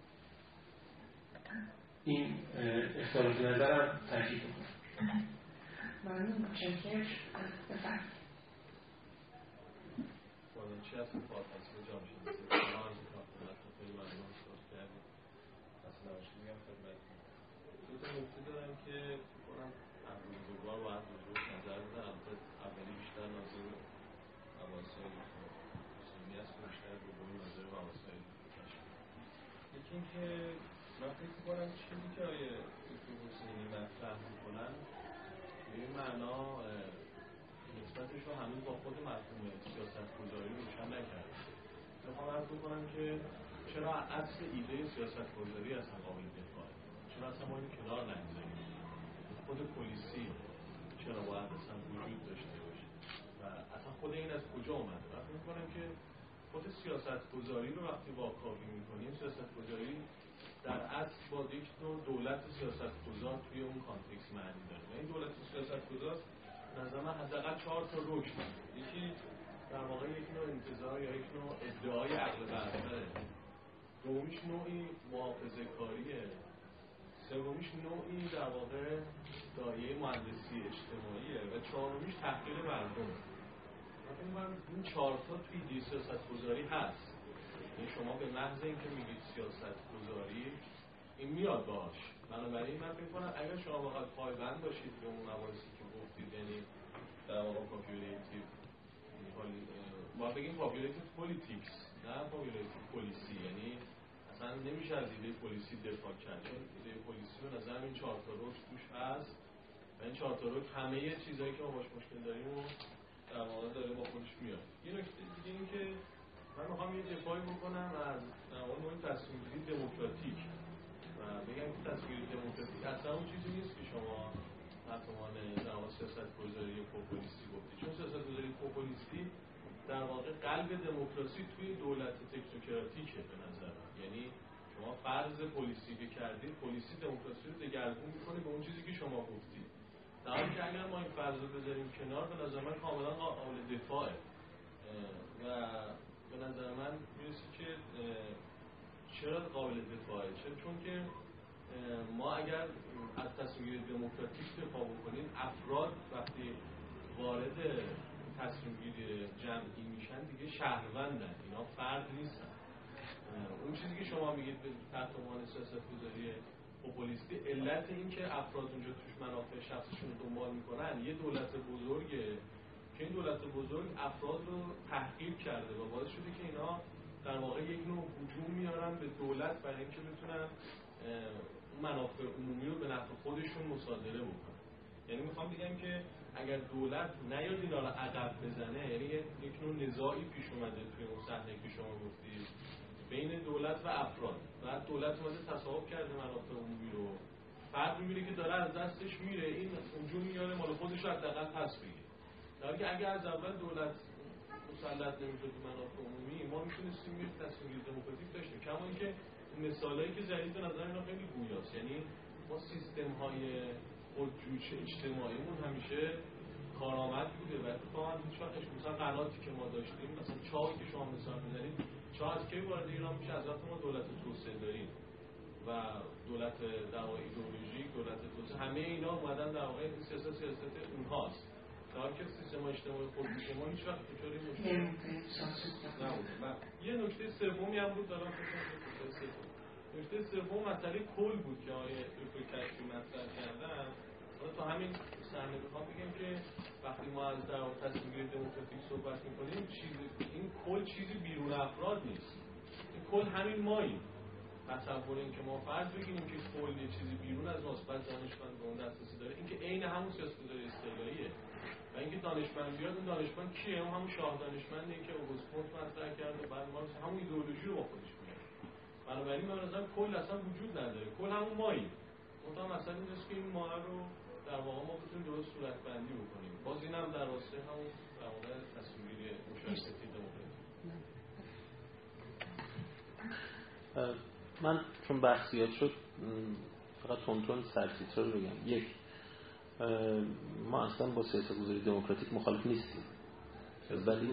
این اختلاف نظرم تاکید بکنم. ممنون. متشکرم. بفرمایید. از کارفرسان جامعه شناسی تمام کارفرسان خیلی ممنون صحبت کردید. اصلا نوشته میگم خدمتتون. دو تا نکته دارم که فکر کنم هر بزرگوار باید بزرگ نظر بدن. البته اولی بیشتر ناظر وسایل سیمی است و بیشتر دومی ناظر وسایل تشکیل. یکی اینکه من فکر می‌کنم چیزی که آیه دکتر حسینی مطرح می‌کنن به این معنا نسبتش رو هنوز با خود مفهوم سیاست‌گذاری روشن نکرده. میخوام عرض بکنم که چرا اصل ایده سیاست‌گذاری اصلا قابل دفاعه؟ چرا اصلا ما اینو کنار نگذاریم؟ خود پلیسی چرا باید اصلا وجود داشته باشه؟ و اصلا خود این از کجا اومده؟ من فکر می‌کنم که خود سیاست‌گذاری رو وقتی واکاوی می‌کنیم، سیاست‌گذاری در اصل با یک نوع دولت سیاست‌گذار توی اون کانتکست معنی داره. این دولت سیاست‌گذار نظر من حداقل 4 تا رکن داره. یکی در واقع یک نوع انتظار یا یک نوع ادعای عقل برتره. دومیش نوعی محافظه‌کاریه. سومیش نوعی در واقع دایره مهندسی اجتماعیه و چهارمیش تحقیر مردمه. من این 4 تا توی ایده سیاست‌گذاری هست. یعنی شما به محض اینکه میگید سیاست‌گذاری این میاد باش. بنابراین من فکر می‌کنم اگر شما واقعا پایبند باشید به اون مباحثی که گفتید، یعنی در واقع پاپولیتیو ما بگیم پاپولیتیو پالیتیکس نه پاپولیتیو پلیسی، یعنی اصلا نمیشه از ایده پلیسی دفاع کرد، چون ایده پلیسی به نظر این 4 تا رکن توش هست و این 4 تا رکن همه چیزایی که ما باش مشکل داریم و در واقع داره با خودش میاد. یه نکته دیگه این که من میخوام یه دفاعی بکنم از در واقع نوع تصمیم‌گیری دموکراتیک و بگم که تصمیم‌گیری دموکراتیک اصلا اون چیزی نیست که شما تحت عنوان در واقع سیاست‌گذاری پوپولیستی گفتید، چون سیاست‌گذاری پوپولیستی در واقع قلب دموکراسی توی دولت تکنوکراتیکه به نظر من. یعنی شما فرض پلیسی که کردید، پلیسی دموکراسی رو دگرگون می‌کنه به اون چیزی که شما گفتید. در حالی که اگر ما این فرض رو بذاریم کنار، به نظر من کاملا قابل دفاعه و به نظر من میرسه که چرا قابل دفاعه؟ چون که ما اگر از تصمیم‌گیری دموکراتیک دفاع بکنیم، افراد وقتی وارد تصمیم‌گیری جمعی میشن دیگه شهروندن، اینا فرد نیستن. اون چیزی که شما میگید تحت عنوان سیاست‌گذاری پوپولیستی، علت این که افراد اونجا توش منافع شخصشون دنبال میکنن یه دولت بزرگه که این دولت بزرگ افراد رو تحقیر کرده و باعث شده که اینا در واقع یک نوع هجوم میارن به دولت برای اینکه بتونن منافع عمومی رو به نفع خودشون مصادره بکنن. یعنی میخوام بگم که اگر دولت نیاد اینا رو عقب بزنه، یعنی یک نوع نزاعی پیش اومده توی اون صحنه که شما گفتید بین دولت و افراد، بعد دولت اومده تصاحب کرده منافع عمومی رو، فرد میبینه که داره از دستش میره، این هجوم میاره مال خودش رو حداقل پس بگیره. در حالی که اگر از اول دولت مسلط نمیشد به منافع عمومی، ما میتونستیم یه تصمیم‌گیری دموکراتیک داشتیم. کما اینکه مثالایی که زدید به نظر اینا خیلی گویاست. یعنی ما سیستم‌های خودجوش اجتماعیمون همیشه کارآمد بوده و اتفاقا هیچ وقت مثلا قناتی که ما داشتیم، مثلا چاه که شما مثال می‌زنید، چاه از کی وارد ایران میشه؟ از وقتی ما دولت توسعه داریم و دولت در واقع ایدئولوژیک، دولت توسعه، همه اینا اومدن در واقع این سیاست اونهاست. در حالی که سیستم اجتماعی خودجوش ما هیچ وقت دچار مشکل نبوده. یه نکته سومی هم بود دارم نکته سوم مسئله کل بود که آیه دکتر کشفی مطرح کردن. حالا تا همین صحنه میخوام بگم که وقتی ما از در تصمیم‌گیری دموکراتیک صحبت می‌کنیم، این کل چیزی بیرون افراد نیست. این کل همین ماییم. تصور این که ما فرض بگیریم که کل یه چیزی بیرون از ماست، بعد دانشمند به اون دسترسی داره، این که عین همون سیاست‌گذاری اصطلاحیه. و اینکه دانشمند بیاد، اون دانشمند کیه؟ اون همون شاه دانشمندی که اوگوست کونت مطرح کرد و بعد ما همون ایدئولوژی رو با خودش میاره. بنابراین من مثلا کل اصلا وجود نداره، کل همون ماییم. منتها مثلا این است که این ما رو در واقع ما بتونیم درست صورتبندی بکنیم. باز اینم در راسته همون در واقع تصمیم‌گیری مشارکتی دموکراتیک. من چون بحثیات شد فقط تون سرتیتر رو بگم. یک، ما اصلا با سیاست‌گذاری دموکراتیک مخالف نیستیم، ولی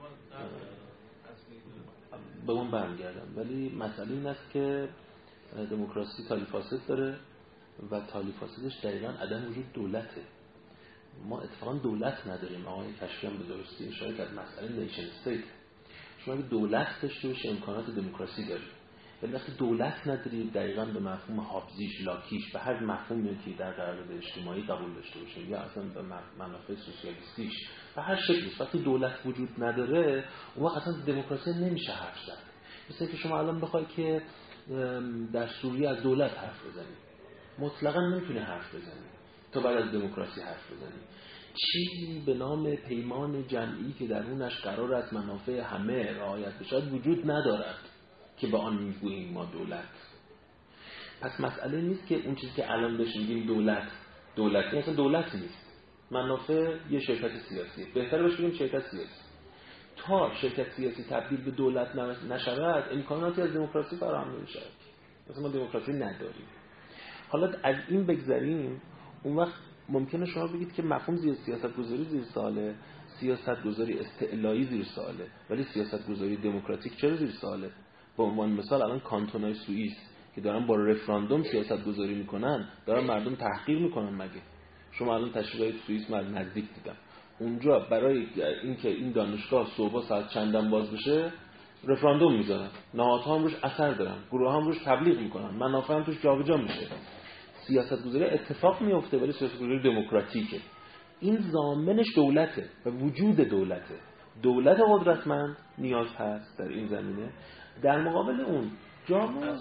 به اون برمیگردم. ولی مسئله این است که دموکراسی تالی فاسد داره و تالی فاسدش دقیقاً عدم وجود دولته. ما اتفاقاً دولت نداریم. آقای کشفی هم به درستی اشاره کرد مسئله نیشن استیت. شما اگه دولت داشته باشی امکانات دموکراسی داری، ولی وقتی دولت نداری دقیقاً به مفهوم هابزیش، لاکیش، به هر مفهومی که در قرارداد اجتماعی قبول داشته باشه یا اصلا به منافع سوسیالیستیش به هر شکلی، وقتی دولت وجود نداره اون وقت اصلا دموکراسی نمیشه حرف زد. مثلا که شما الان بخوای که در سوریه از دولت حرف بزنی مطلقاً نمیتونی حرف بزنی تا بعد از دموکراسی حرف بزنی. چیزی به نام پیمان جمعی که در اونش قرار است منافع همه رعایت بشه وجود ندارد که به آن میگوییم ما دولت. پس مسئله نیست که اون چیزی که الان بهش میگیم دولت این اصلا دولت نیست، منافع یه شرکت سیاسیه. بهتره بهش بگیم شرکت سیاسی. تا شرکت سیاسی تبدیل به دولت نشود امکاناتی از دموکراسی فراهم نمیشه. مثلا ما دموکراسی نداریم. حالا از این بگذریم، اون وقت ممکنه شما بگید که مفهوم سیاست‌گذاری زیر سواله، سیاست‌گذاری استعلایی زیر سواله، ولی سیاست‌گذاری دموکراتیک چرا زیر سواله؟ به عنوان مثال الان کانتونای سوئیس که دارن با رفراندوم سیاست‌گذاری میکنن دارن مردم تحقیر میکنن. مگه شما الان تشریفات سوئیس من نزدیک دیدم، اونجا برای اینکه این دانشگاه صبح ساعت چندم باز بشه رفراندوم میذارن، نهادها هم روش اثر دارن، گروه هم روش تبلیغ میکنن، منافع هم توش جابجا میشه. سیاست‌گذاری اتفاق میفته ولی سیاست‌گذاری دموکراتیکه. این ضامنش دولته و وجود دولته. دولت قدرتمند نیاز هست در این زمینه. در مقابل اون جامعه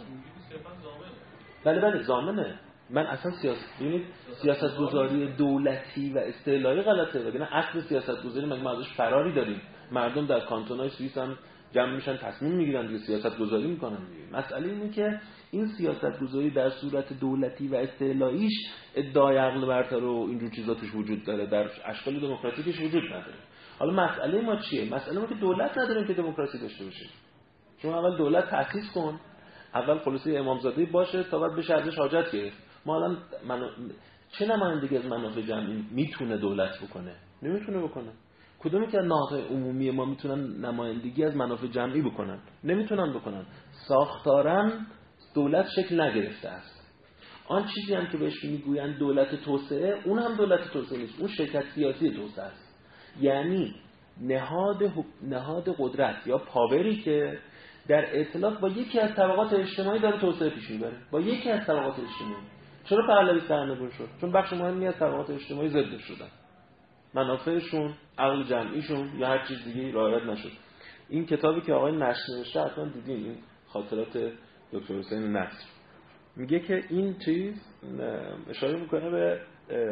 بله ضامنه. من اصلا سیاست‌گذاری دولتی و استعلایی غلطه، وگرنه اصل سیاست‌گذاری مگه ما ازش فراری داریم؟ مردم در کانتونای سوئیس هم جمع میشن تصمیم میگیرن دیگه، سیاست‌گذاری میکنن دیگه. مسئله اینه که این سیاست‌گذاری در صورت دولتی و استعلاییش ادعای عقل برتر و اینجور چیزا توش وجود داره، در اشکال دموکراتیکش وجود نداره. حالا مسئله ما چیه؟ مسئله ما که دولت نداریم که دموکراسی داشته باشه. شما اول دولت تأسیس کن، اول خلاصه امامزاده باشه تا بعد بشه ازش حاجت گرفت. ما الان چه نمایندگی از منافع جمعی میتونه دولت بکنه؟ نمیتونه بکنه. کدومی که نهادهای عمومی ما میتونن نمایندگی از منافع جمعی بکنن؟ نمیتونن بکنن. ساختاراً دولت شکل نگرفته است. آن چیزی هم که بهش میگویند دولت توسعه، اون هم دولت توسعه نیست، اون شرکت سیاسی توسعه است. یعنی نهاد قدرت یا پاوری که در ائتلاف با یکی از طبقات اجتماعی داره توسعه پیش میبره، با یکی از طبقات اجتماعی. چرا پهلوی سرنگون شد؟ چون بخش مهمی از طبقات اجتماعی ضد شدن، منافعشون، عقل جمعیشون یا هر چیز دیگه رعایت نشد. این کتابی که آقای نشر نوشته حتما دیدین، این خاطرات دکتر حسین نصر، میگه که این چیز اشاره میکنه به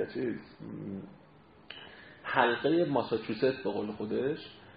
حلقه ماساچوست به قول خودش.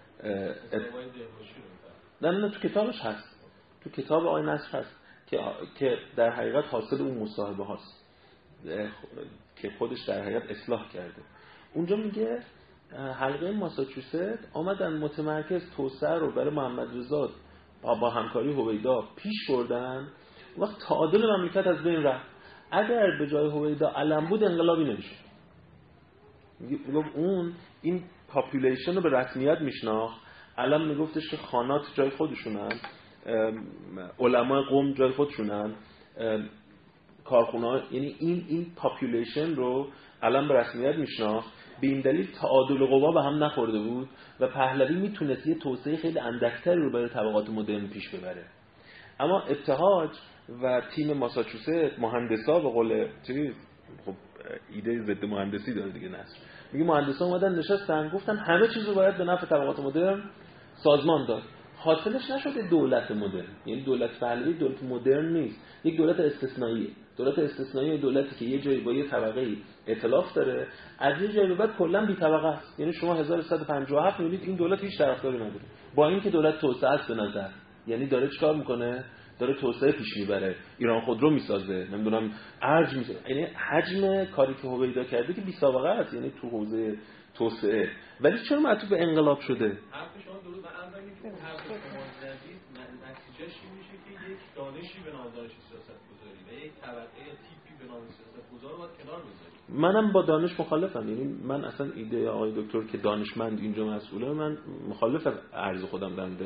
نه تو کتابش هست، تو کتاب آقای نصر هست که در حقیقت حاصل اون مصاحبه هاست که خودش در حقیقت اصلاح کرده. اونجا میگه حلقه ماساچوست آمدن متمرکز توسعه رو برای محمد رضا با همکاری هویدا پیش بردن، وقت تعادل مملکت از بین رفت. اگر به جای هویدا علم بود انقلابی نمیشه. میگه اون این پاپولیشن رو به رسمیت میشناخت، علم میگفتش که خانات جای خودشونن، علماء قوم جای خودشونن، کارخونه، یعنی این پاپولیشن رو علم به رسمیت میشناخت. به این دلیل تعادل قوا به هم نخورده بود و پهلوی میتونست یه توسعه خیلی اندکتری رو برای طبقات مدرن پیش ببره. اما ابتهاج و تیم ماساچوست، مهندسا به قول چیز، خب ایده ضد مهندسی داره دیگه نصر، میگه مهندسا اومدن نشستن گفتن همه چیز رو باید به نفع طبقات مدرن سازمان داد. حاصلش نشده دولت مدرن، یعنی دولت پهلوی دولت مدرن نیست، یک دولت استثنائیه. دولت استثنایی دولتی که یه جایی با یه طبقه ائتلاف داره، از یه جایی به بعد کلا بی طبقه است. یعنی شما 1157 میبینید این دولت هیچ طرفداری نداره، با اینکه دولت توسعه است به نظر، یعنی داره چیکار میکنه؟ داره توسعه پیش میبره، ایران خودرو میسازه، نمیدونم ارج میسازه. یعنی حجم کاری که هویدا کرده که بی سابقه است، یعنی تو حوزه توسعه. ولی چرا معطوف به انقلاب شده؟ حرف شما درست. من اول میگم حرف شما زدید، نتیجهش این میشه که یک دانشی به نام دانش سیاست‌گذاری و یک طبقه یا تیپی به نام سیاست‌گذار رو باید کنار بذارید. منم با دانش مخالفم، یعنی من اصلا ایده آقای دکتر که دانشمند اینجا مسئوله، من مخالف عرض خودم در مورد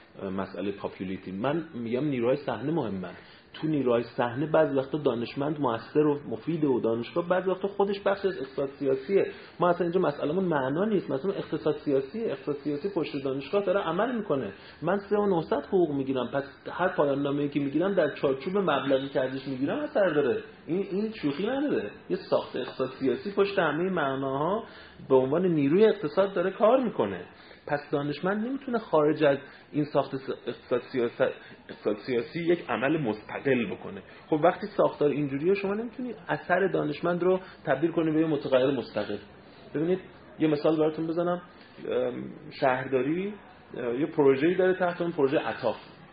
مسئله پاپولیتی. من میگم نیروهای صحنه مهمه. تو نیروهای صحنه بعضی وقتا دانشمند موثر و مفیده و دانشگاه بعضی وقتا خودش بخش از اقتصاد سیاسیه. ما اصلا اینجا مسئلهمون معنا نیست، مثلا اقتصاد سیاسی پشت دانشگاه داره عمل میکنه. من 3900 حقوق میگیرم، پس هر پایان نامه‌ای که میگیرم در چارچوب مبلغی که ازش میگیرم اثر داره. این شوخی نداره. یه ساخت اقتصاد سیاسی پشت همه معناها به عنوان نیروی اقتصاد داره کار میکنه. پس دانشمند نمیتونه خارج از این ساخت اقتصاد سیاسی یک عمل مستقل بکنه. خب وقتی ساختار اینجوریه شما نمیتونید اثر دانشمند رو تبدیل کنید به یه متغیر مستقل. ببینید یه مثال براتون بزنم. شهرداری یه پروژه‌ای داره تحت اون پروژه عطاف.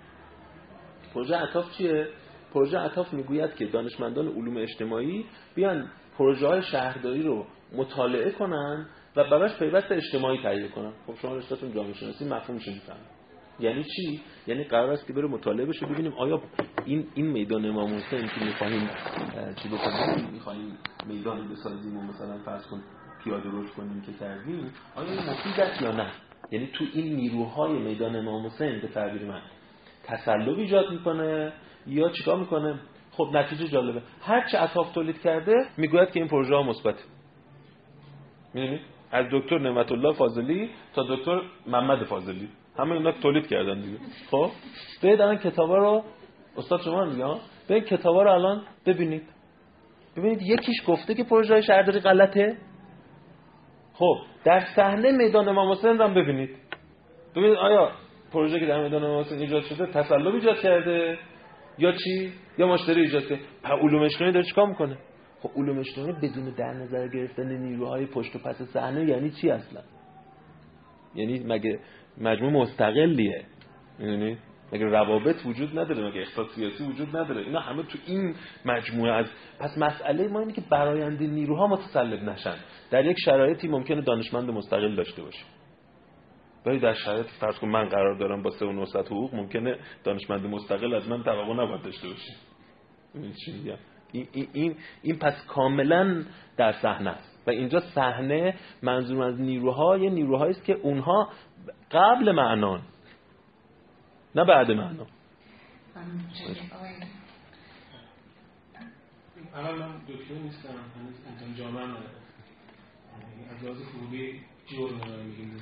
پروژه عطاف چیه؟ پروژه عطاف میگوید که دانشمندان علوم اجتماعی بیان پروژه‌های شهرداری رو مطالعه کنن و براش پیوست اجتماعی تهیه کنن. خب شما رشته‌تون جامعه شناسی مفهومش میفهمید. یعنی چی؟ یعنی قرار است که بره مطالعه بشه ببینیم آیا این میدان امام حسین که می‌خوایم چی بکنیم، می‌خوایم میدان بسازیم و مثلا فرض کن پیاده روش کنیم که کردیم، آیا این مفید است یا نه؟ یعنی تو این نیروهای میدان امام حسین به تعبیر من تسلب ایجاد میکنه یا چیکار میکنه؟ خب نتیجه جالبه. هر چه عطاف تولید کرده میگوید که این پروژه ها مثبت. می‌بینید؟ از دکتر نعمت الله فاضلی تا دکتر محمد فاضلی همه اینا تولید کردن دیگه. خب برید الان کتابا رو استاد شما میگه برید کتابا رو الان ببینید یکیش گفته که پروژه شهرداری غلطه. خب در صحنه میدان امام حسین رو ببینید آیا پروژه که در میدان امام حسین ایجاد شده تسلب ایجاد کرده یا چی؟ یا مشتری ایجاد کرده؟ علوم اجتماعی داره چیکار میکنه؟ خب علوم اجتماعی بدون در نظر گرفتن نیروهای پشت و پس صحنه یعنی چی اصلا؟ یعنی مگه مجموعه مستقلیه؟ یعنی مگه روابط وجود نداره؟ مگه اقتصاد سیاسی وجود نداره؟ اینا همه تو این مجموعه از پس مسئله ما اینه که براینده نیروها متسلب نشن. در یک شرایطی ممکنه دانشمند مستقل داشته باشیم. ولی در شرایط فرض کن من قرار دارم با 3900 حقوق ممکنه دانشمند مستقل از من توقع نباید داشته باشه. این چی میگم؟ این پس کاملا در صحنه است و اینجا صحنه منظور از نیروهایی است که اونها قبل معنان نه بعد معنا. اول من دکتر نیستم، هنوز انتان جامعه ندارم، از لحاظ حقوقی جرم میگیم.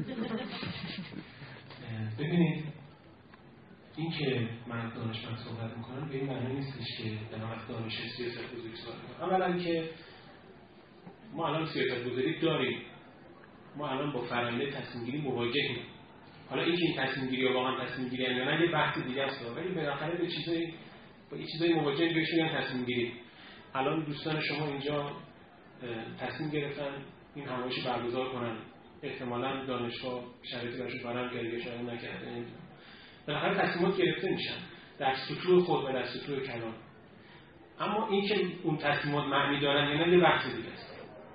ببینید این که من دانشمند صحبت میکنم به این معنی نیستش که در وقت دانش سیاست گذاری صحبت میکنم. اولا که ما الان سیاست گذاری داریم، ما الان با فرآیند تصمیم گیری مواجهیم. حالا اینکه این تصمیم گیری واقعا تصمیم گیری یا نه یه بحث دیگه است، ولی بالاخره به چیزایی مواجهیم بهش میگن تصمیم گیری. الان دوستان شما اینجا تصمیم گرفتن این همایش برگزار کنن، احتمالاً دانشگاه شرایطی براشون فراهم کرده یا شاید نکرده، بالاخره تصمیمات گرفته میشن در سطوح خود و در سطوح کلان. اما اینکه اون تصمیمات معنی دارن یا نه یه بحث دیگه است.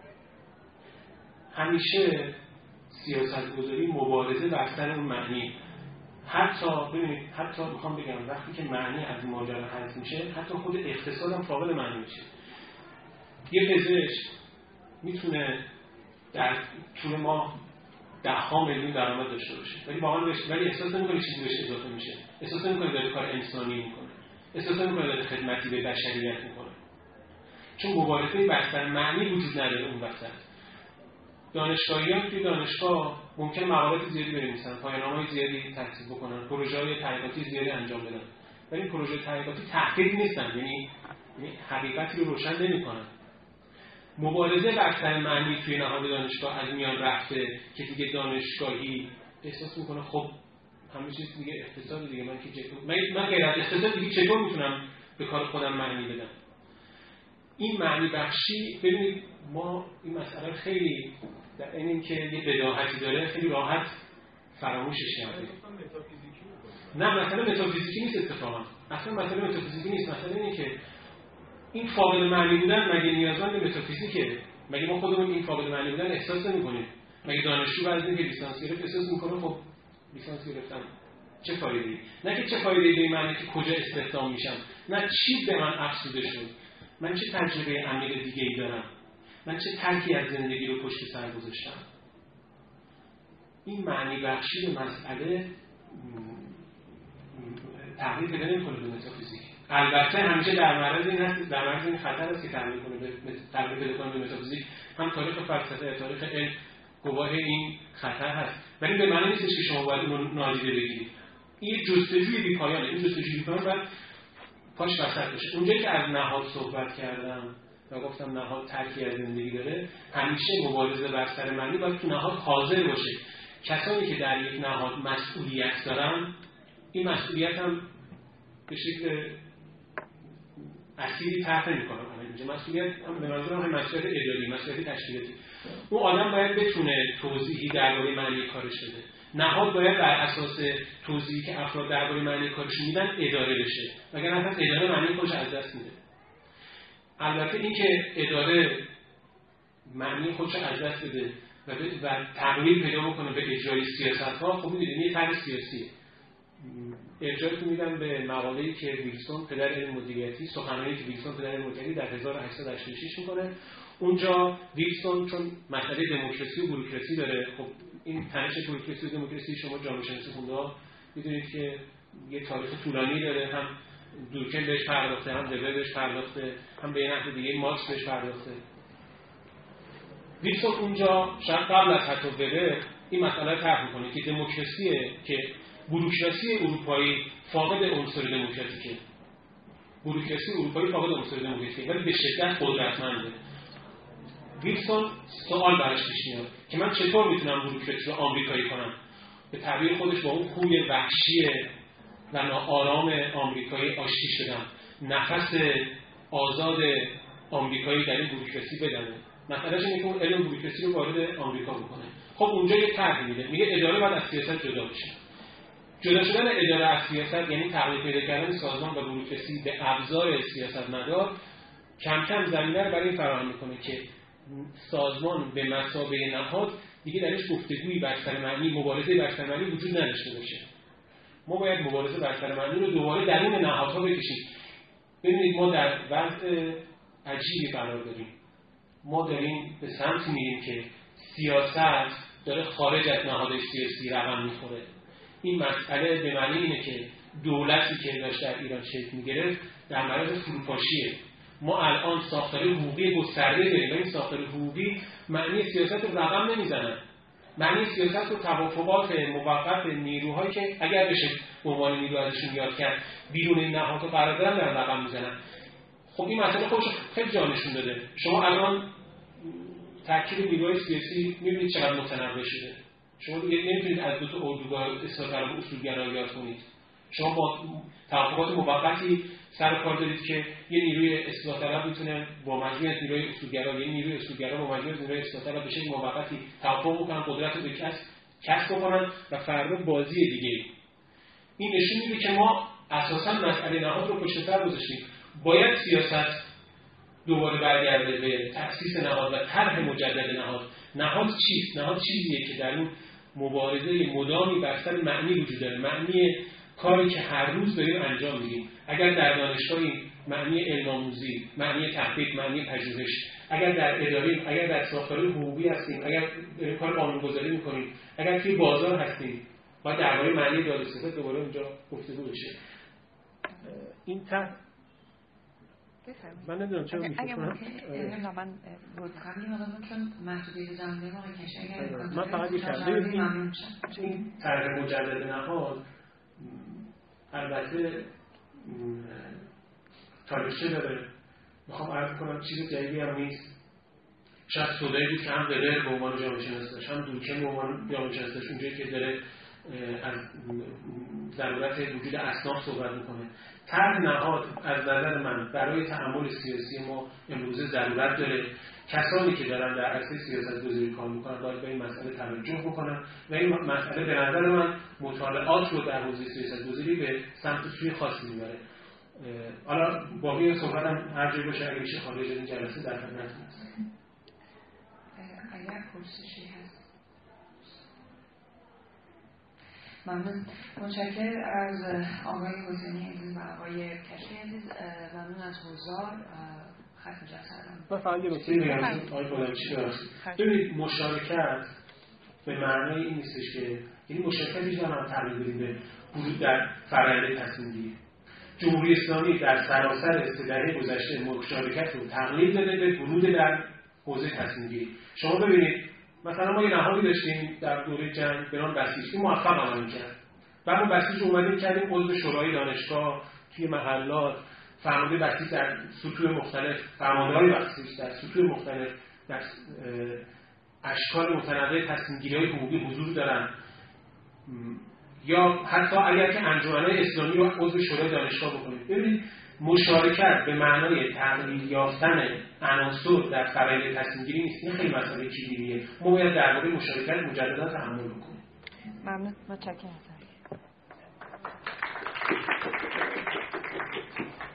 همیشه سیاست‌گذاری مبارزه بر سر اون معنی. حتی میخوام بگم وقتی که معنی از ماجرا حذف میشه حتی خود اقتصاد هم فاقد معنی میشه. یه پزشک میتونه در طول ماه 10 میلیون درآمد داشته باشه ولی احساس نمی‌کنه چیزی بهش اضافه میشه، احساس نمی‌کنه داره کار انسانی میکنه، احساس نمی‌کنه داره خدمتی به بشریت میکنه، چون مبارزه بر سر معنی وجود نداره اون وسط. دانشگاهیان توی دانشگاه ممکن مقالات زیادی بنویسن، پایان‌نامه‌های زیادی تحصیل بکنن، پروژه‌های تحقیقاتی زیادی انجام بدن، ولی پروژه تحقیقاتی تحقیق نیستن، یعنی حقیقتی رو روشن نمی‌کنن. مبارزه بر سر معنی توی نهاد دانشگاه از میان رفته که دیگه دانشگاهی احساس میکنه خب همه چیز دیگه اقتصاد دیگه، من غیر از اقتصاد دیگه چطور میتونم به کار خودم معنی بدم؟ این معنی بخشی، ببینید ما این مسئله خیلی در این که یه بداهتی داره خیلی راحت فراموشش کردیم. نه مثلا متافیزیکی نیست، اتفاقا اصلا مثلا متافیزیکی نیست. مثلا اینه که این فاقد معنی بودن مگه نیازمند متافیزیکه؟ مگه ما خودمون این فاقد معنی بودن احساس نمی‌کنیم؟ مگه دانشجو بعد از اینکه لیسانس گرفت احساس می‌کنه خب لیسانس گرفتم چه فایده‌ای؟ نه که چه فایده‌ای به این معنی که کجا استخدام میشم، نه چی به من افزوده شد، من چه تجربه عمیق دیگه‌ای دارم، من چه ترکی از زندگی رو پشت سر گذاشتم. این معنی بخشی به مسئله تحمیل پیدا نمی‌کنه به متافیزیک. البته همیشه در معرض این خطر است که تحمیل پیدا کنه به متافیزیک. هم تاریخ فلسفه، تاریخ علم گواه این خطر هست. ولی به معنی نیستش که شما باید اون رو نادیده بگیرید. این جستجوی بی‌پایانه. این جستجوی بی‌پایان باید پاش وسط باشه. اونجایی که از نهاد صحبت کردم و گفتم نهاد ترکی از زندگی داره، همیشه مبارزه بر سر معنی باید تو نهاد حاضر باشه. کسانی که در یک نهاد مسئولیت دارن، این مسئولیت هم به شکل اصیلی طرح نمی‌کنه. اینجا مسئولیت هم به منظور هم مسئولیت اداری، مسئولیت تشکیلاتی. اون آدم باید بتونه توضیحی درباره معنی کارش بده. نهاد باید بر اساس توضیحی که افراد درباره معنی کارش میدن اداره بشه. وگرنه اصلا اداره معنی کارش از دست میده. البته این که اداره معنی خودش از دست بده و تغییر پیدا بکنه به اجرای سیاست‌ها، خب می‌دونید این طرح سیاسیه. ارجاعتون میدم به مقاله‌ای که ویلسون پدر علم مدیریتی، سخنرانی که ویلسون پدر علم مدیریتی در 1886 میکنه. اونجا ویلسون چون مسئله دموکراسی و بوروکراسی داره، خب این تنش بوروکراسی و دموکراسی شما جامعه شناسی خونده‌ها میدونید که یه تاریخ طولانی داره. هم دورکهیم بهش پرداخته، هم وبر بهش پرداخته، هم به نحو دیگه مارکس بهش پرداخته. ویلسون اونجا شاید قبل از حتی وبر این مسئله رو طرح می‌کنه که دموکراسیه که بوروکراسی اروپایی فاقد عنصر دموکراتیکه. بوروکراسی اروپایی فاقد عنصر دموکراتیکه ولی به شدت قدرتمنده. ویلسون سوال براش پیش میاد که من چطور میتونم بوروکراسی رو آمریکایی کنم؟ به تعبیر خودش با اون خوی وحشی و ناآرام آمریکایی آشتی شدم. نفس آزاد آمریکایی در این بوروکراسی بدنه. مسئله‌اش اینه که اون علم بوروکراسی رو وارد آمریکا بکنه. خب اونجا یه طرح میگه اداره باید از سیاست جدا بشه. جدا شدن اداره از سیاست یعنی تغییر پیدا کردن سازمان و بوروکراسی به ابزار سیاستمدار کم کم زمینه رو برای این فراهم میکنه که سازمان به مثابه نهاد دیگه درش گفتگویی بر سر معنی، مبارزه بر سر معنی وجود نداشته باشه. ما باید مبارزه بر سر معنی رو دوباره درون نهادها بکشیم. ببینید ما در وضع عجیبی قرار داریم. ما داریم به سمت میریم که سیاست داره خارج از نهادهای سیاسی رقم میخوره. این مسئله به معنی اینه که دولتی که داشت در ایران شکل میگرفت در معرض فروپاشیه. ما الان ساختار حقوقی گسترده داریم و این ساختار حقوقی معنی سیاست رو رقم نمیزنن. معنی سیاست رو توافقات موقت نیروهایی که اگر بشه به عنوان نیرو ازشون یاد کرد بیرون این نهادها قرار دارن در رقم میزنن. خب این مسئله خودش خیلی جا نشون داده. شما الان ترکیب نیروهای سیاسی میبینید چقدر متنوع شده. شما نمیتونید از دو تا اردوگاه اصلاح‌طلب و اصولگرا یاد کنید. شما با توافقات موقتی سر کار دارید که یه نیروی اصلاح طلب میتونه با مجموعه نیروی اصولگرا، یه نیروی اصولگرا با مجموعه نیروی اصلاح طلب به شکل موقتی توافق بکنن، قدرت رو به کسب بکنن و فردا بازی دیگه. این نشون میده که ما اساسا مسئله نهاد رو پشت سر گذاشتیم. باید سیاست دوباره برگرده به تأسیس نهاد و طرح مجدد نهاد. نهاد چیست؟ نهاد چیزیه که در اون مبارزه مدامی بر سر معنی وجود داره. معنی کاری که هر روز داریم انجام میدیم. اگر در دانشگاهی معنی علم آموزی، معنی تحقیق، معنی پژوهش، اگر در اداره، اگر در ساختار حقوقی هستیم، اگر کار قانونگذاری میکنیم، اگر توی بازار هستیم، باید درباره معنی داد و ستد دوباره اونجا گفتگو بشه. این من نمیدونم چرا اگه ممکنه من بود قبلی مقدم چون محدودیت زمانی ما کشه من فقط یه کلمه این طرح مجدد نهاد البته تاریخچه داره. میخوام عرض کنم چیز جدیدی هم نیست. شاید سودایی بود که هم وبر به عنوان جامعه شناس داشت، هم دورکهیم به عنوان جامعه شناس داشت. اونجایی که داره از ضرورت وجود اصناف صحبت میکنه. طرح نهاد از نظر من برای تعامل سیاسی ما امروزه ضرورت داره. کسانی که دارن در عرصه سیاست‌گذاری کار میکنن باید به این مسئله توجه بکنن و این مسئله به نظر من مطالعات رو در حوزه سیاست‌گذاری به سمت سوی خاصی میبره. حالا باقی صحبتم هر جایی باشه اگه میشه خارج از این جلسه در خدمتتون هستم. اگر پرسشی هست ممنون. متشکرم از آقای حسینی عزیز و آقای کشفی عزیز. ممنون از حضار. ختم جلسه. من فقط یه نکته میگم آقای بلندچی داشت. ببینید مشارکت به معنای این نیستش که یعنی مشارکتی دارن تقلیل بدیم به ورود در فرآیند تصمیم گیری. جمهوری اسلامی در سراسر 3 دهه گذشته مشارکت رو تقلیل داده به ورود در حوزه تصمیم گیری. شما ببینید مثلا ما یه نهادی داشتیم در دوره جنگ به نام بسیج که موفق عمل کرد. بعد ما بسیج اومدیم کردیم عضو شورای دانشگاه توی محلات، فرمانده بسیج در سطوح مختلف، فرمانده‌های بسیج در سطوح مختلف در اشکال متنوع تصمیم‌گیری‌های حقوقی حضور دارن. یا حتی اگر که انجمن‌های اسلامی رو عضو شورای دانشگاه بکنید، ببینید مشارکت به معنای تقلیل یافتن عناصر در فرآیند تصمیم‌گیری نیست. این خیلی مسئله کلیدیه. ما باید درباره مشارکت مجددا تأمل بکنیم. ممنون، متشکرم.